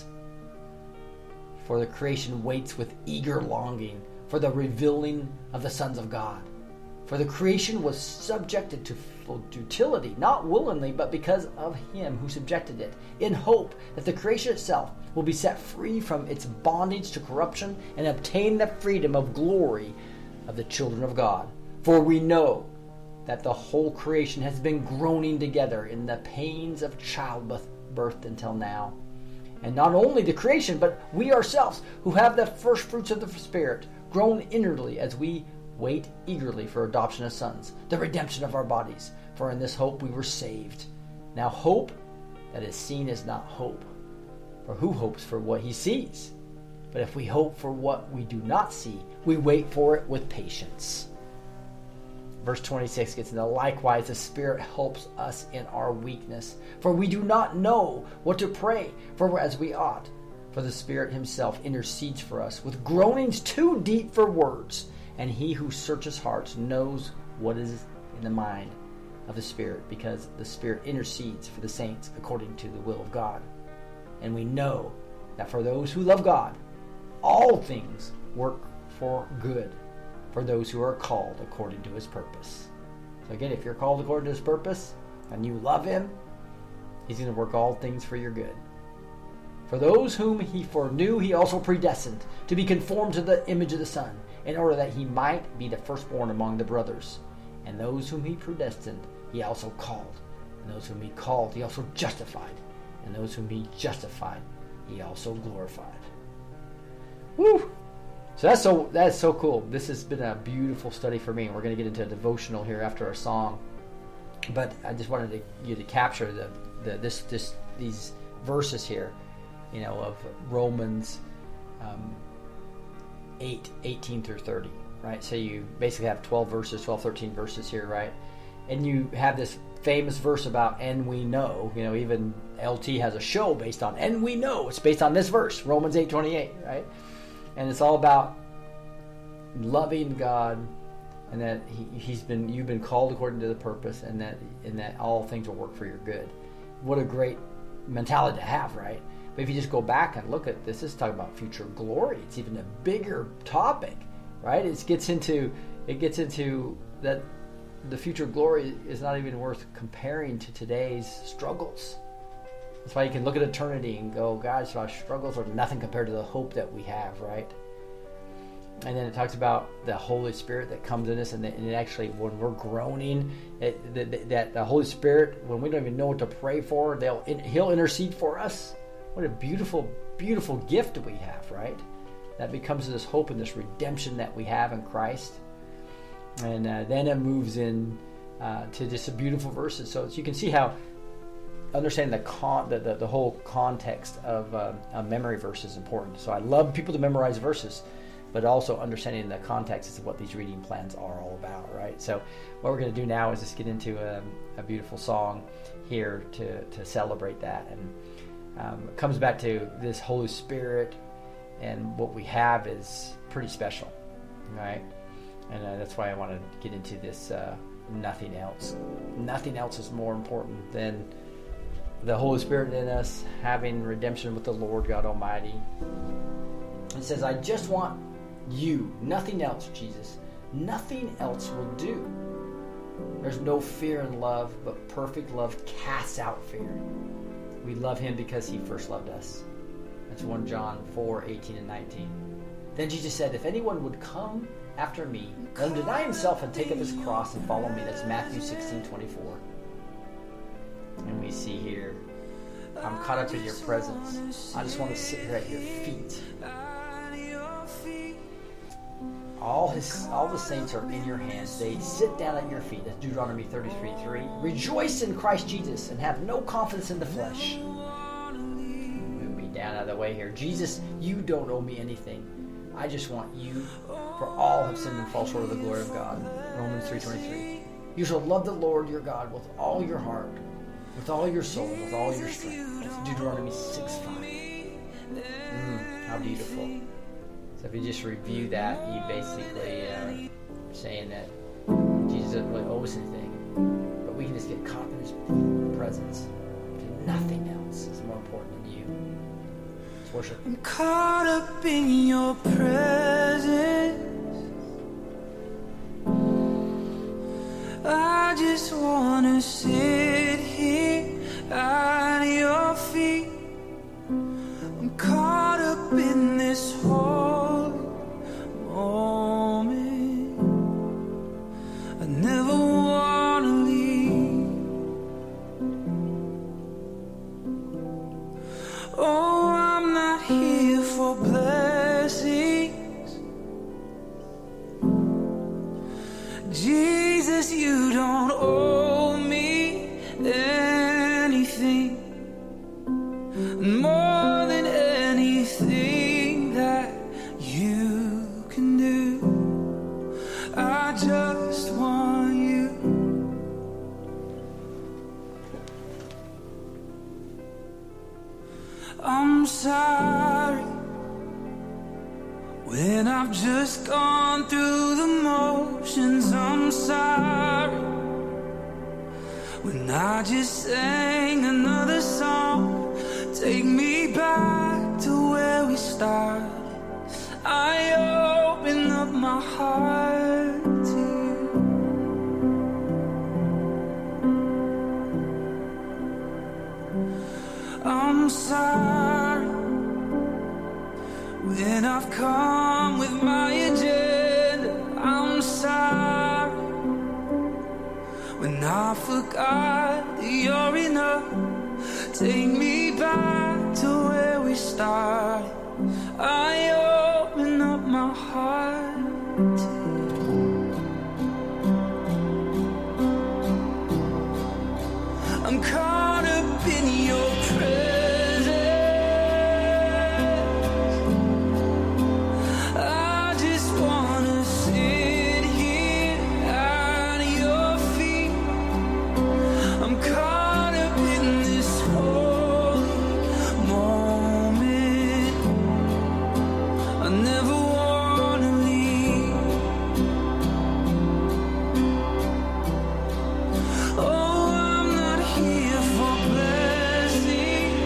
For the creation waits with eager longing for the revealing of the sons of God. For the creation was subjected to futility, not willingly, but because of him who subjected it, in hope that the creation itself will be set free from its bondage to corruption and obtain the freedom of glory of the children of God. For we know that the whole creation has been groaning together in the pains of childbirth until now. And not only the creation, but we ourselves, who have the first fruits of the Spirit, groan inwardly as we wait eagerly for adoption as sons, the redemption of our bodies. For in this hope we were saved. Now hope that is seen is not hope. For who hopes for what he sees? But if we hope for what we do not see, we wait for it with patience." Verse twenty-six gets into, "Likewise the Spirit helps us in our weakness. For we do not know what to pray for as we ought. For the Spirit himself intercedes for us with groanings too deep for words. And he who searches hearts knows what is in the mind of the Spirit, because the Spirit intercedes for the saints according to the will of God. And we know that for those who love God, all things work for good, for those who are called according to his purpose." So again, if you're called according to his purpose and you love him, he's going to work all things for your good. "For those whom he foreknew, he also predestined to be conformed to the image of the Son, in order that he might be the firstborn among the brothers. And those whom he predestined, he also called. And those whom he called, he also justified. And those whom he justified, he also glorified." Woo! So that's so that's so cool. This has been a beautiful study for me. We're going to get into a devotional here after our song, but I just wanted to, you to capture the, the this this these verses here, you know, of Romans um, eight, eighteen through thirty, right? So you basically have twelve verses, twelve, thirteen verses here, right? And you have this famous verse about "and we know." You know, even L T has a show based on "and we know." It's based on this verse, Romans eight twenty-eight, right? And it's all about loving God, and that he, he's been you've been called according to the purpose, and that and that all things will work for your good. What a great mentality to have, right? But if you just go back and look at this, this is talking about future glory. It's even a bigger topic, right? It gets into it gets into that the future glory is not even worth comparing to today's struggles. That's why you can look at eternity and go, gosh, our struggles are nothing compared to the hope that we have, right? And then it talks about the Holy Spirit that comes in us, and, and it actually, when we're groaning, it, that, that the Holy Spirit, when we don't even know what to pray for, they'll He'll intercede for us. What a beautiful, beautiful gift we have, right? That becomes this hope and this redemption that we have in Christ. And uh, then it moves in uh, to just a beautiful verses. So you can see how understanding the con the, the, the whole context of uh, a memory verse is important. So I love people to memorize verses, but also understanding the context of what these reading plans are all about, right? So what we're going to do now is just get into a, a beautiful song here to, to celebrate that. And um, it comes back to this Holy Spirit, and what we have is pretty special, right? And uh, that's why I want to get into this uh, nothing else. Nothing else is more important than the Holy Spirit in us, having redemption with the Lord God Almighty. It says, I just want you, nothing else, Jesus. Nothing else will do. There's no fear in love, but perfect love casts out fear. We love him because he first loved us. That's First John four, eighteen and nineteen. Then Jesus said, if anyone would come after me, let him deny himself and take up his cross and follow me. That's Matthew sixteen, twenty-four. And we see here, I'm caught up in your presence. I just want to sit here at your feet. All his, all the saints are in your hands. They sit down at your feet. That's Deuteronomy thirty-three, three. Rejoice in Christ Jesus and have no confidence in the flesh. Move me down out of the way here. Jesus, you don't owe me anything. I just want you, for all have sinned and fall short of the glory of God. Romans three, twenty-three. You shall love the Lord your God with all your heart, with all your soul, with all your strength. That's Deuteronomy six, five. Mm, how beautiful. So if you just review that, you basically are saying that Jesus doesn't really owe us anything, but we can just get caught in his presence. Nothing else is more important than you. Let's worship. I'm caught up in your presence. I just want to sit here at your feet. I'm caught up in this whole moment. I never want to leave. Oh, I'm not here for blessings. Jesus, you don't owe me anything more than anything that you can do. I just want you. I'm sorry when I've just gone through the motions. I'm sorry when I just sang another song. Take me back to where we started. I open up my heart to you. I'm sorry when I've come with my agenda. I'm sorry when I forgot that you're enough. Take me back to where we started. I open up my heart to you. I'm caught up in your presence. I just wanna sit here at your feet. I'm caught up in this holy moment. I never wanna leave. Oh, I'm not here for blessing.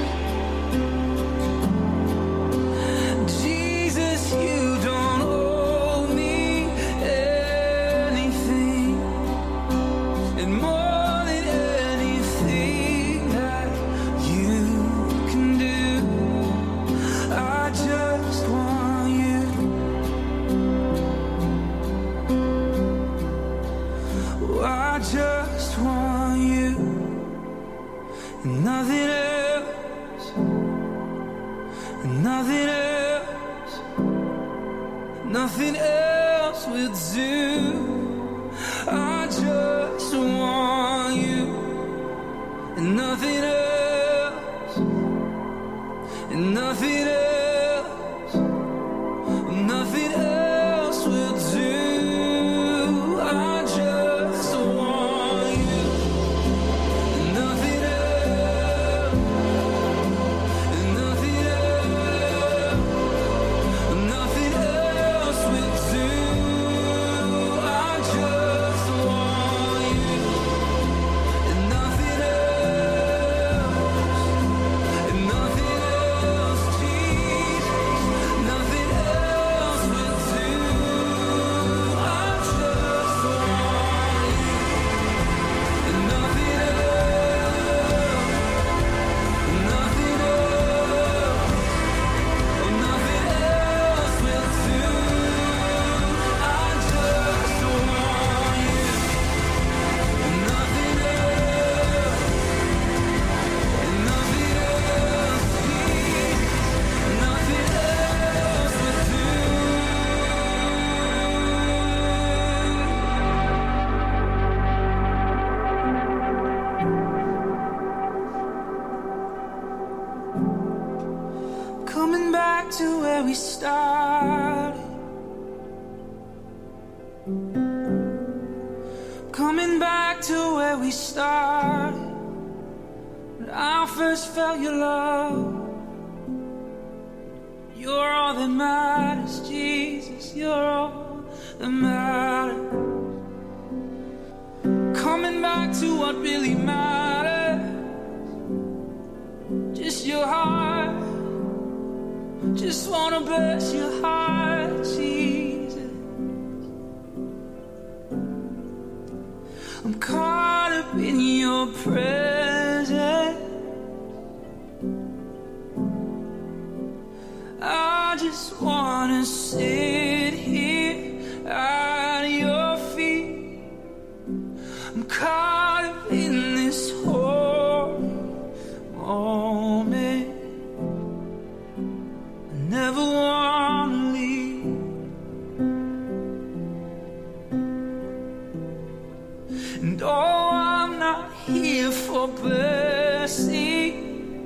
Jesus, you don't owe me anything, and more than anything that you can do. I just want you. Oh, I just want you. Nothing else. Nothing else. Nothing else will do. I just want you. and nothing else, and nothing else, nothing else will do. I just want you, and nothing else, and nothing else, nothing else will do. I just want you, and nothing else, and nothing else, Jesus, nothing else will do. I just want you, and nothing else, nothing else, nothing else will do. I just want you, and nothing else, and nothing else, Jesus, nothing else will do. Coming back to where we started. Coming back to where we started. When I first felt your love. You're all that matters, Jesus. You're all that matters. Coming back to what really matters. Just your heart. Just wanna bless your heart, Jesus. I'm caught up in your presence. I just wanna sit here at your feet. I'm caught up in this holy moment. I never wanna leave. And oh, I'm not here for blessing.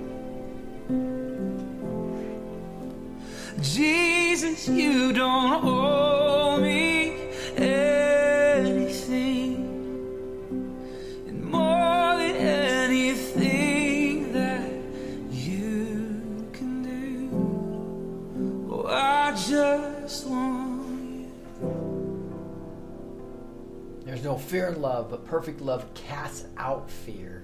Jesus, you don't owe me anything. And more than anything that you can do, oh, I just want you. There's no fear in love, but perfect love casts out fear.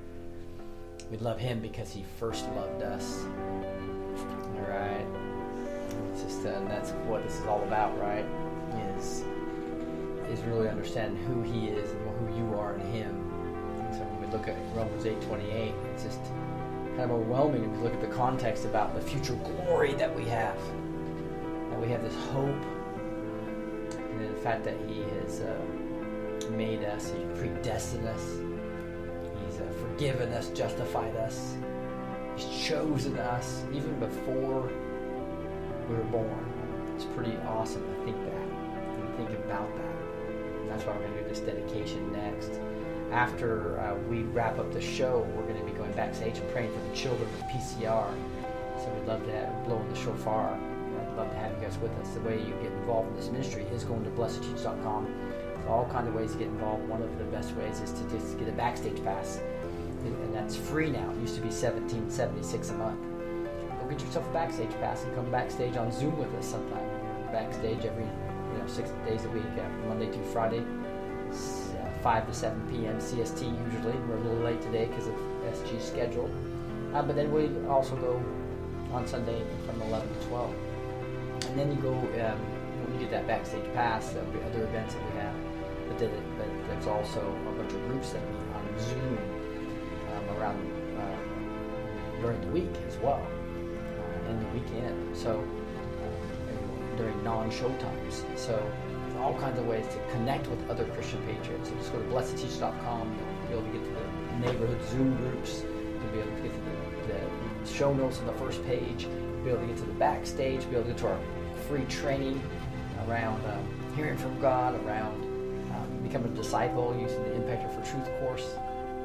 We love him because he first loved us. All right. It's just uh, that's what this is all about, right? Is is really understanding who he is and who you are in him. And so when we look at Romans eight twenty-eight, it's just kind of overwhelming if we look at the context about the future glory that we have. That we have this hope, and then the fact that he has uh, made us, he predestined us, he's uh, forgiven us, justified us, he's chosen us even before we were born. It's pretty awesome to think that and think about that. And that's why we're going to do this dedication next. After uh, we wrap up the show, we're going to be going backstage and praying for the children of P C R. So we'd love to have blowing the shofar. I'd love to have you guys with us. The way you get involved in this ministry is going to blessed teach dot com. There's all kinds of ways to get involved. One of the best ways is to just get a backstage pass, and that's free now. It used to be seventeen seventy-six a month. Go get yourself a backstage pass and come backstage on Zoom with us sometime. We're backstage every you know six days a week, uh, Monday through Friday, uh, five to seven p.m. C S T usually. We're a little late today because of S G's schedule, uh, but then we also go on Sunday from eleven to twelve. And then you go um, when you get that backstage pass. There'll be other events that we have, but, then, but there's also a bunch of groups that meet on Zoom um, around uh, during the week as well. In the weekend, so uh, during non-show times. So there's all kinds of ways to connect with other Christian patriots. So just go to blessed teach dot com. You'll be able to get to the neighborhood Zoom groups. You'll be able to get to the, the show notes on the first page. You'll be able to get to the backstage. You'll be able to get to our free training around um, hearing from God, around um, becoming a disciple using the Impactor for Truth course. Uh,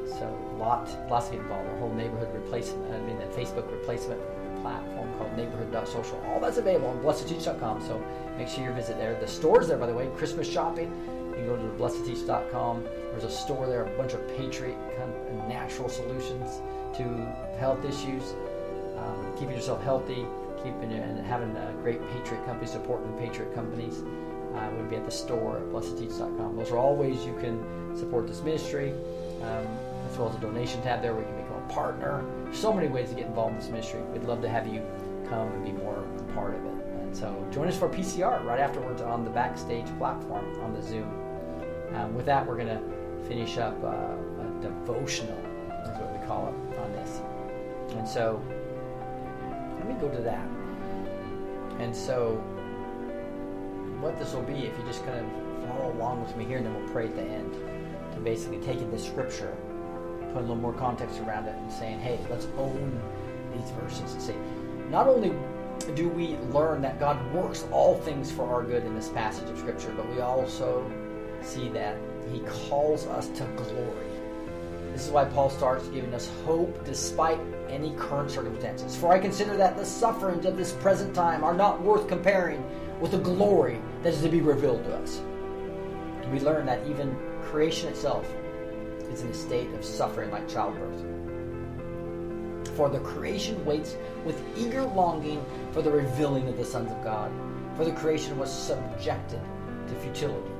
so lots, lots to get involved. Our whole neighborhood replacement, I mean, that Facebook replacement platform called neighborhood dot social. All that's available on blessed teach dot com. So make sure you visit there. The store's there, by the way. Christmas shopping. You can go to the blessed teach dot com. There's a store there, a bunch of Patriot kind of natural solutions to health issues. Um, keeping yourself healthy, keeping and having a great Patriot company, supporting Patriot companies. Uh, would be at the store at blessed teach dot com. Those are all ways you can support this ministry, um, as well as a donation tab there where you can become a partner. So many ways to get involved in this ministry. We'd love to have you come and be more a part of it. And so join us for P C R right afterwards on the backstage platform on the Zoom. Um, with that, we're going to finish up uh, a devotional, is what we call it, on this. And so let me go to that. And so what this will be, if you just kind of follow along with me here, and then we'll pray at the end, to basically taking this scripture, put a little more context around it, and saying, hey, let's own these verses and say, not only do we learn that God works all things for our good in this passage of scripture, but we also see that he calls us to glory. This is why Paul starts giving us hope despite any current circumstances. For I consider that the sufferings of this present time are not worth comparing with the glory that is to be revealed to us. And we learn that even creation itself is in a state of suffering like childbirth. For the creation waits with eager longing for the revealing of the sons of God. For the creation was subjected to futility.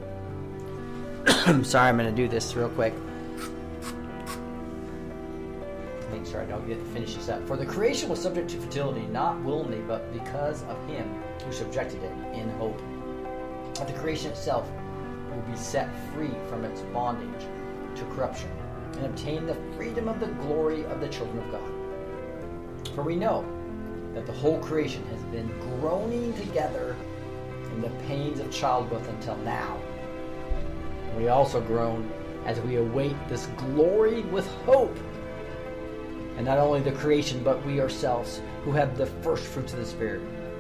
Sorry, I'm going to do this real quick. Make sure I don't get to finish this up. For the creation was subject to futility, not willingly, but because of him who subjected it in hope. That the creation itself will be set free from its bondage to corruption and obtain the freedom of the glory of the children of God. For we know that the whole creation has been groaning together in the pains of childbirth until now. We also groan as we await this glory with hope. And not only the creation, but we ourselves, who have the first fruits of the Spirit,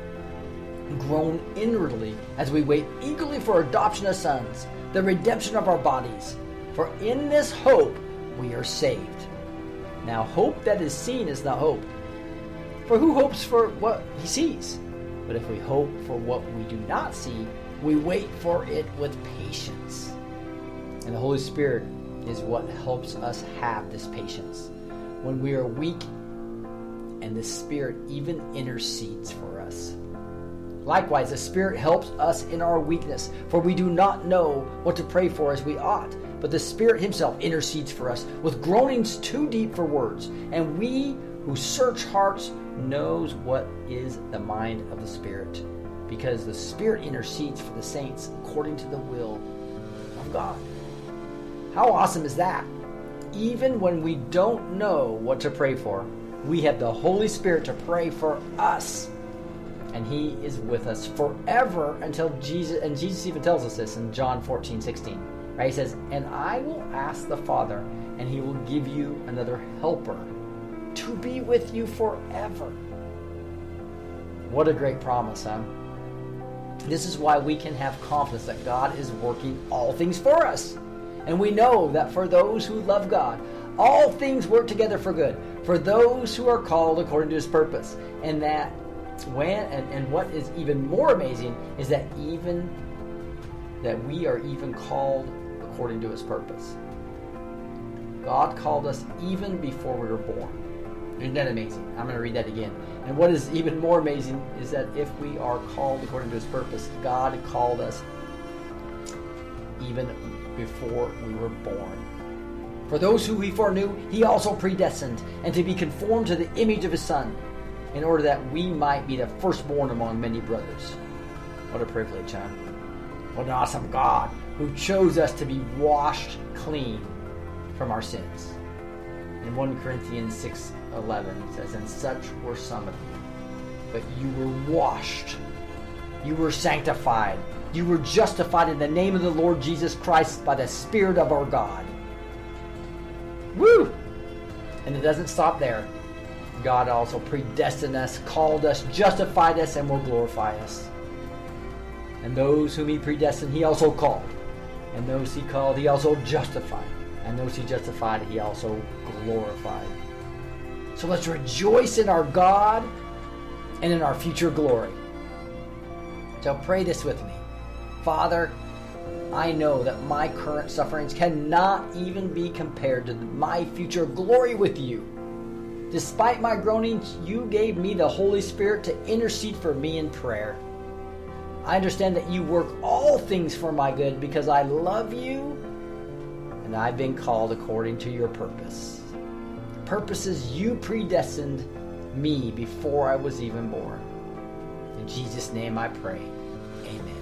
groan inwardly as we wait eagerly for adoption as sons, the redemption of our bodies. For in this hope we are saved. Now hope that is seen is not hope. For who hopes for what he sees? But if we hope for what we do not see, we wait for it with patience. And the Holy Spirit is what helps us have this patience when we are weak, and the Spirit even intercedes for us. Likewise, the Spirit helps us in our weakness, for we do not know what to pray for as we ought. But the Spirit himself intercedes for us with groanings too deep for words. And we who search hearts knows what is the mind of the Spirit, because the Spirit intercedes for the saints according to the will of God. How awesome is that? Even when we don't know what to pray for, we have the Holy Spirit to pray for us. And he is with us forever until Jesus, and Jesus even tells us this in John fourteen sixteen. Right? He says, and I will ask the Father, and he will give you another helper to be with you forever. What a great promise, huh? This is why we can have confidence that God is working all things for us. And we know that for those who love God, all things work together for good, for those who are called according to his purpose. And that when and, and what is even more amazing is that even that we are even called according to his purpose. God called us even before we were born. Isn't that amazing? I'm going to read that again. And what is even more amazing is that if we are called according to his purpose, God called us even before we were born. For those who he foreknew, he also predestined, and to be conformed to the image of his Son, in order that we might be the firstborn among many brothers. What a privilege, huh? What an awesome God who chose us to be washed clean from our sins. In First Corinthians six eleven it says, and such were some of you, but you were washed, you were sanctified, you were justified in the name of the Lord Jesus Christ by the Spirit of our God. Woo! And it doesn't stop there. God also predestined us, called us, justified us, and will glorify us. And those whom he predestined, he also called. And those he called, he also justified. And those he justified, he also glorified. So let's rejoice in our God and in our future glory. So pray this with me. Father, I know that my current sufferings cannot even be compared to my future glory with you. Despite my groanings, you gave me the Holy Spirit to intercede for me in prayer. I understand that you work all things for my good because I love you and I've been called according to your purpose. Purposes you predestined me before I was even born. In Jesus' name I pray. Amen.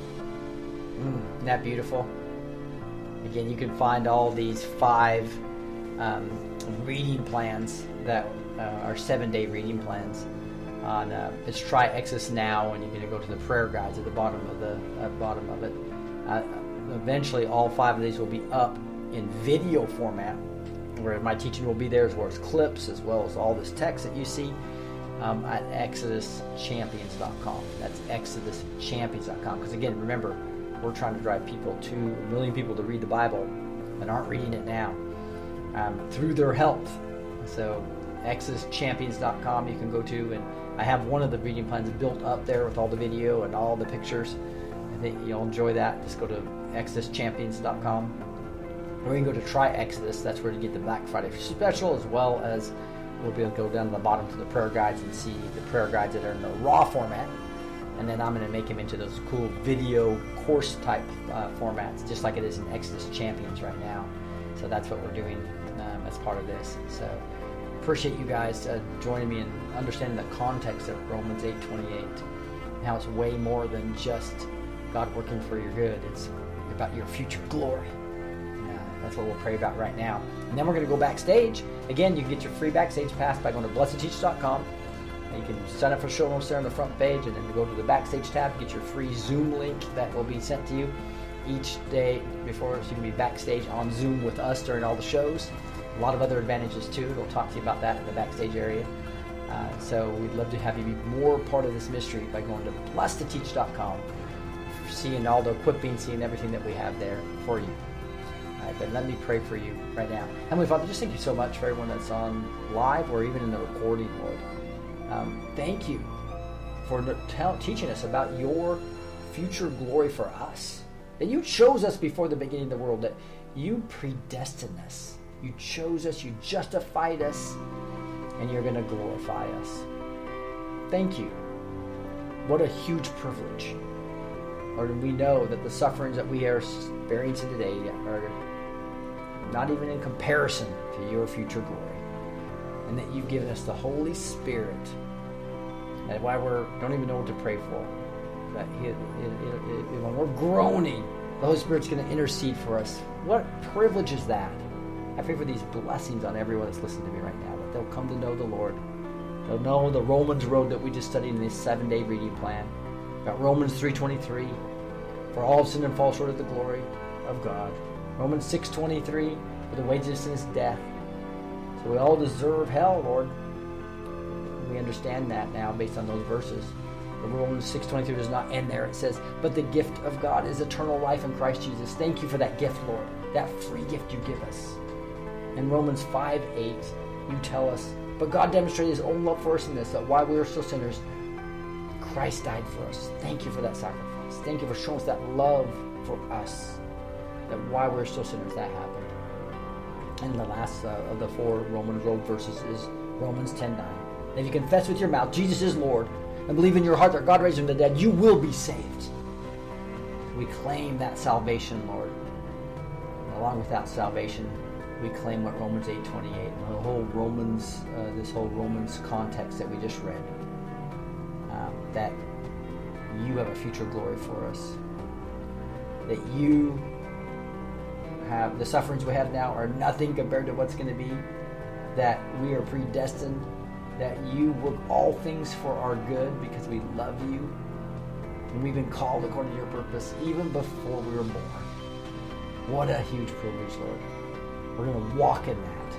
Mm, isn't that beautiful? Again, you can find all these five um, reading plans that uh, are seven-day reading plans on uh, it's Try Exodus Now, and you're going to go to the prayer guides at the bottom of the uh, bottom of it. Uh, eventually, all five of these will be up in video format, where my teaching will be there, as well as clips, as well as all this text that you see um, at exodus champions dot com. That's exodus champions dot com. Because again, remember, we're trying to drive people to a million people to read the Bible and aren't reading it now um, through their health. So exodus champions dot com you can go to, and I have one of the reading plans built up there with all the video and all the pictures. I think you'll enjoy that. Just go to exodus champions dot com. Or you can go to Try Exodus. That's where you get the Black Friday special, as well as we'll be able to go down to the bottom to the prayer guides and see the prayer guides that are in the raw format. And then I'm going to make them into those cool video course type uh, formats, just like it is in Exodus Champions right now. So that's what we're doing um, as part of this. So appreciate you guys uh, joining me and understanding the context of Romans eight twenty-eight, and how it's way more than just God working for your good. It's about your future glory. That's what we'll pray about right now. And then we're going to go backstage. Again, you can get your free backstage pass by going to blessed teach dot com. And you can sign up for show notes there on the front page, and then you go to the backstage tab, get your free Zoom link that will be sent to you each day before, so you can be backstage on Zoom with us during all the shows. A lot of other advantages too. We'll talk to you about that in the backstage area. Uh, so we'd love to have you be more part of this mystery by going to blessed teach dot com, seeing all the equipping, seeing everything that we have there for you. But let me pray for you right now. Heavenly Father, just thank you so much for everyone that's on live or even in the recording, Lord. Um, thank you for tell, teaching us about your future glory for us. That you chose us before the beginning of the world. That you predestined us. You chose us. You justified us. And you're going to glorify us. Thank you. What a huge privilege. Lord, we know that the sufferings that we are experiencing today are not even in comparison to your future glory. And that you've given us the Holy Spirit. And why we don't even know what to pray for. But it, it, it, it, when we're groaning, the Holy Spirit's going to intercede for us. What privilege is that? I pray for these blessings on everyone that's listening to me right now. That they'll come to know the Lord. They'll know the Romans road that we just studied in this seven-day reading plan. Got Romans three twenty-three. For all have sinned and fall short of the glory of God. Romans six twenty-three, for the wages of sin is death. So we all deserve hell, Lord. We understand that now based on those verses. But Romans six twenty-three does not end there. It says, but the gift of God is eternal life in Christ Jesus. Thank you for that gift, Lord. That free gift you give us. In Romans five eight, you tell us, but God demonstrated his own love for us in this, that while we were still sinners, Christ died for us. Thank you for that sacrifice. Thank you for showing us that love for us. That while we're still sinners, that happened. And the last uh, of the four Roman road verses is Romans ten nine. If you confess with your mouth Jesus is Lord and believe in your heart that God raised him from the dead, you will be saved. We claim that salvation, Lord. And along with that salvation, we claim what Romans eight twenty-eight, the whole Romans, uh, this whole Romans context that we just read. Um, that you have a future glory for us. That you have, the sufferings we have now are nothing compared to what's going to be. That we are predestined. That you work all things for our good because we love you. And we've been called according to your purpose even before we were born. What a huge privilege, Lord. We're going to walk in that.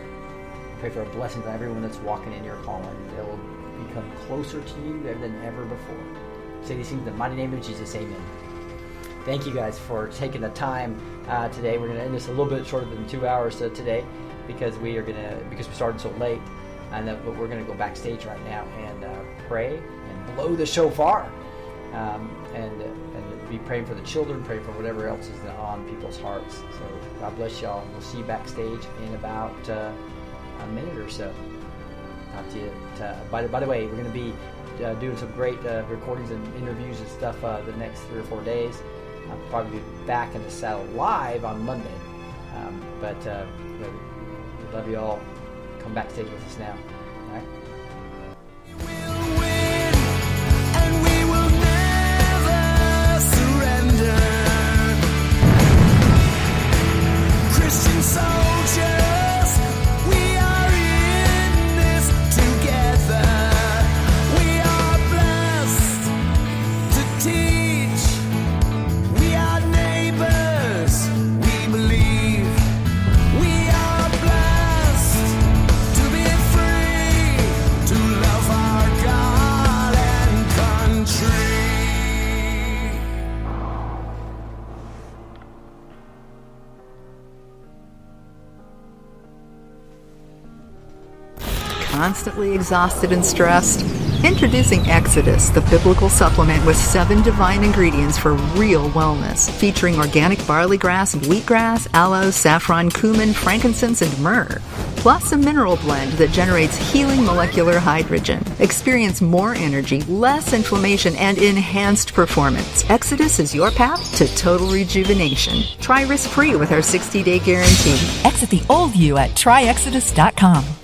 I pray for a blessing to everyone that's walking in your calling. They will become closer to you than ever before. Say these things in the mighty name of Jesus. Amen. Thank you guys for taking the time uh, today. We're going to end this a little bit shorter than two hours uh, today because we are going to because we started so late. And uh, but we're going to go backstage right now and uh, pray and blow the shofar, um, and uh, and be praying for the children, pray for whatever else is on people's hearts. So God bless y'all. We'll see you backstage in about uh, a minute or so. Talk to you. To, by, by the way, we're going to be uh, doing some great uh, recordings and interviews and stuff uh, the next three or four days. I'll probably be back in the saddle live on Monday. Um, but uh, you know, we love you all. Come backstage with us now. All right? We'll win, and we will never surrender. Christian soldiers, we are in this together. We are blessed to teach. We are neighbors, we believe. We are blessed to be free, to love our God and country. Constantly exhausted and stressed? Introducing Exodus, the biblical supplement with seven divine ingredients for real wellness, featuring organic barley grass and wheatgrass, aloe, saffron, cumin, frankincense, and myrrh. Plus a mineral blend that generates healing molecular hydrogen. Experience more energy, less inflammation, and enhanced performance. Exodus is your path to total rejuvenation. Try risk-free with our sixty-day guarantee. Exit the old you at try exodus dot com.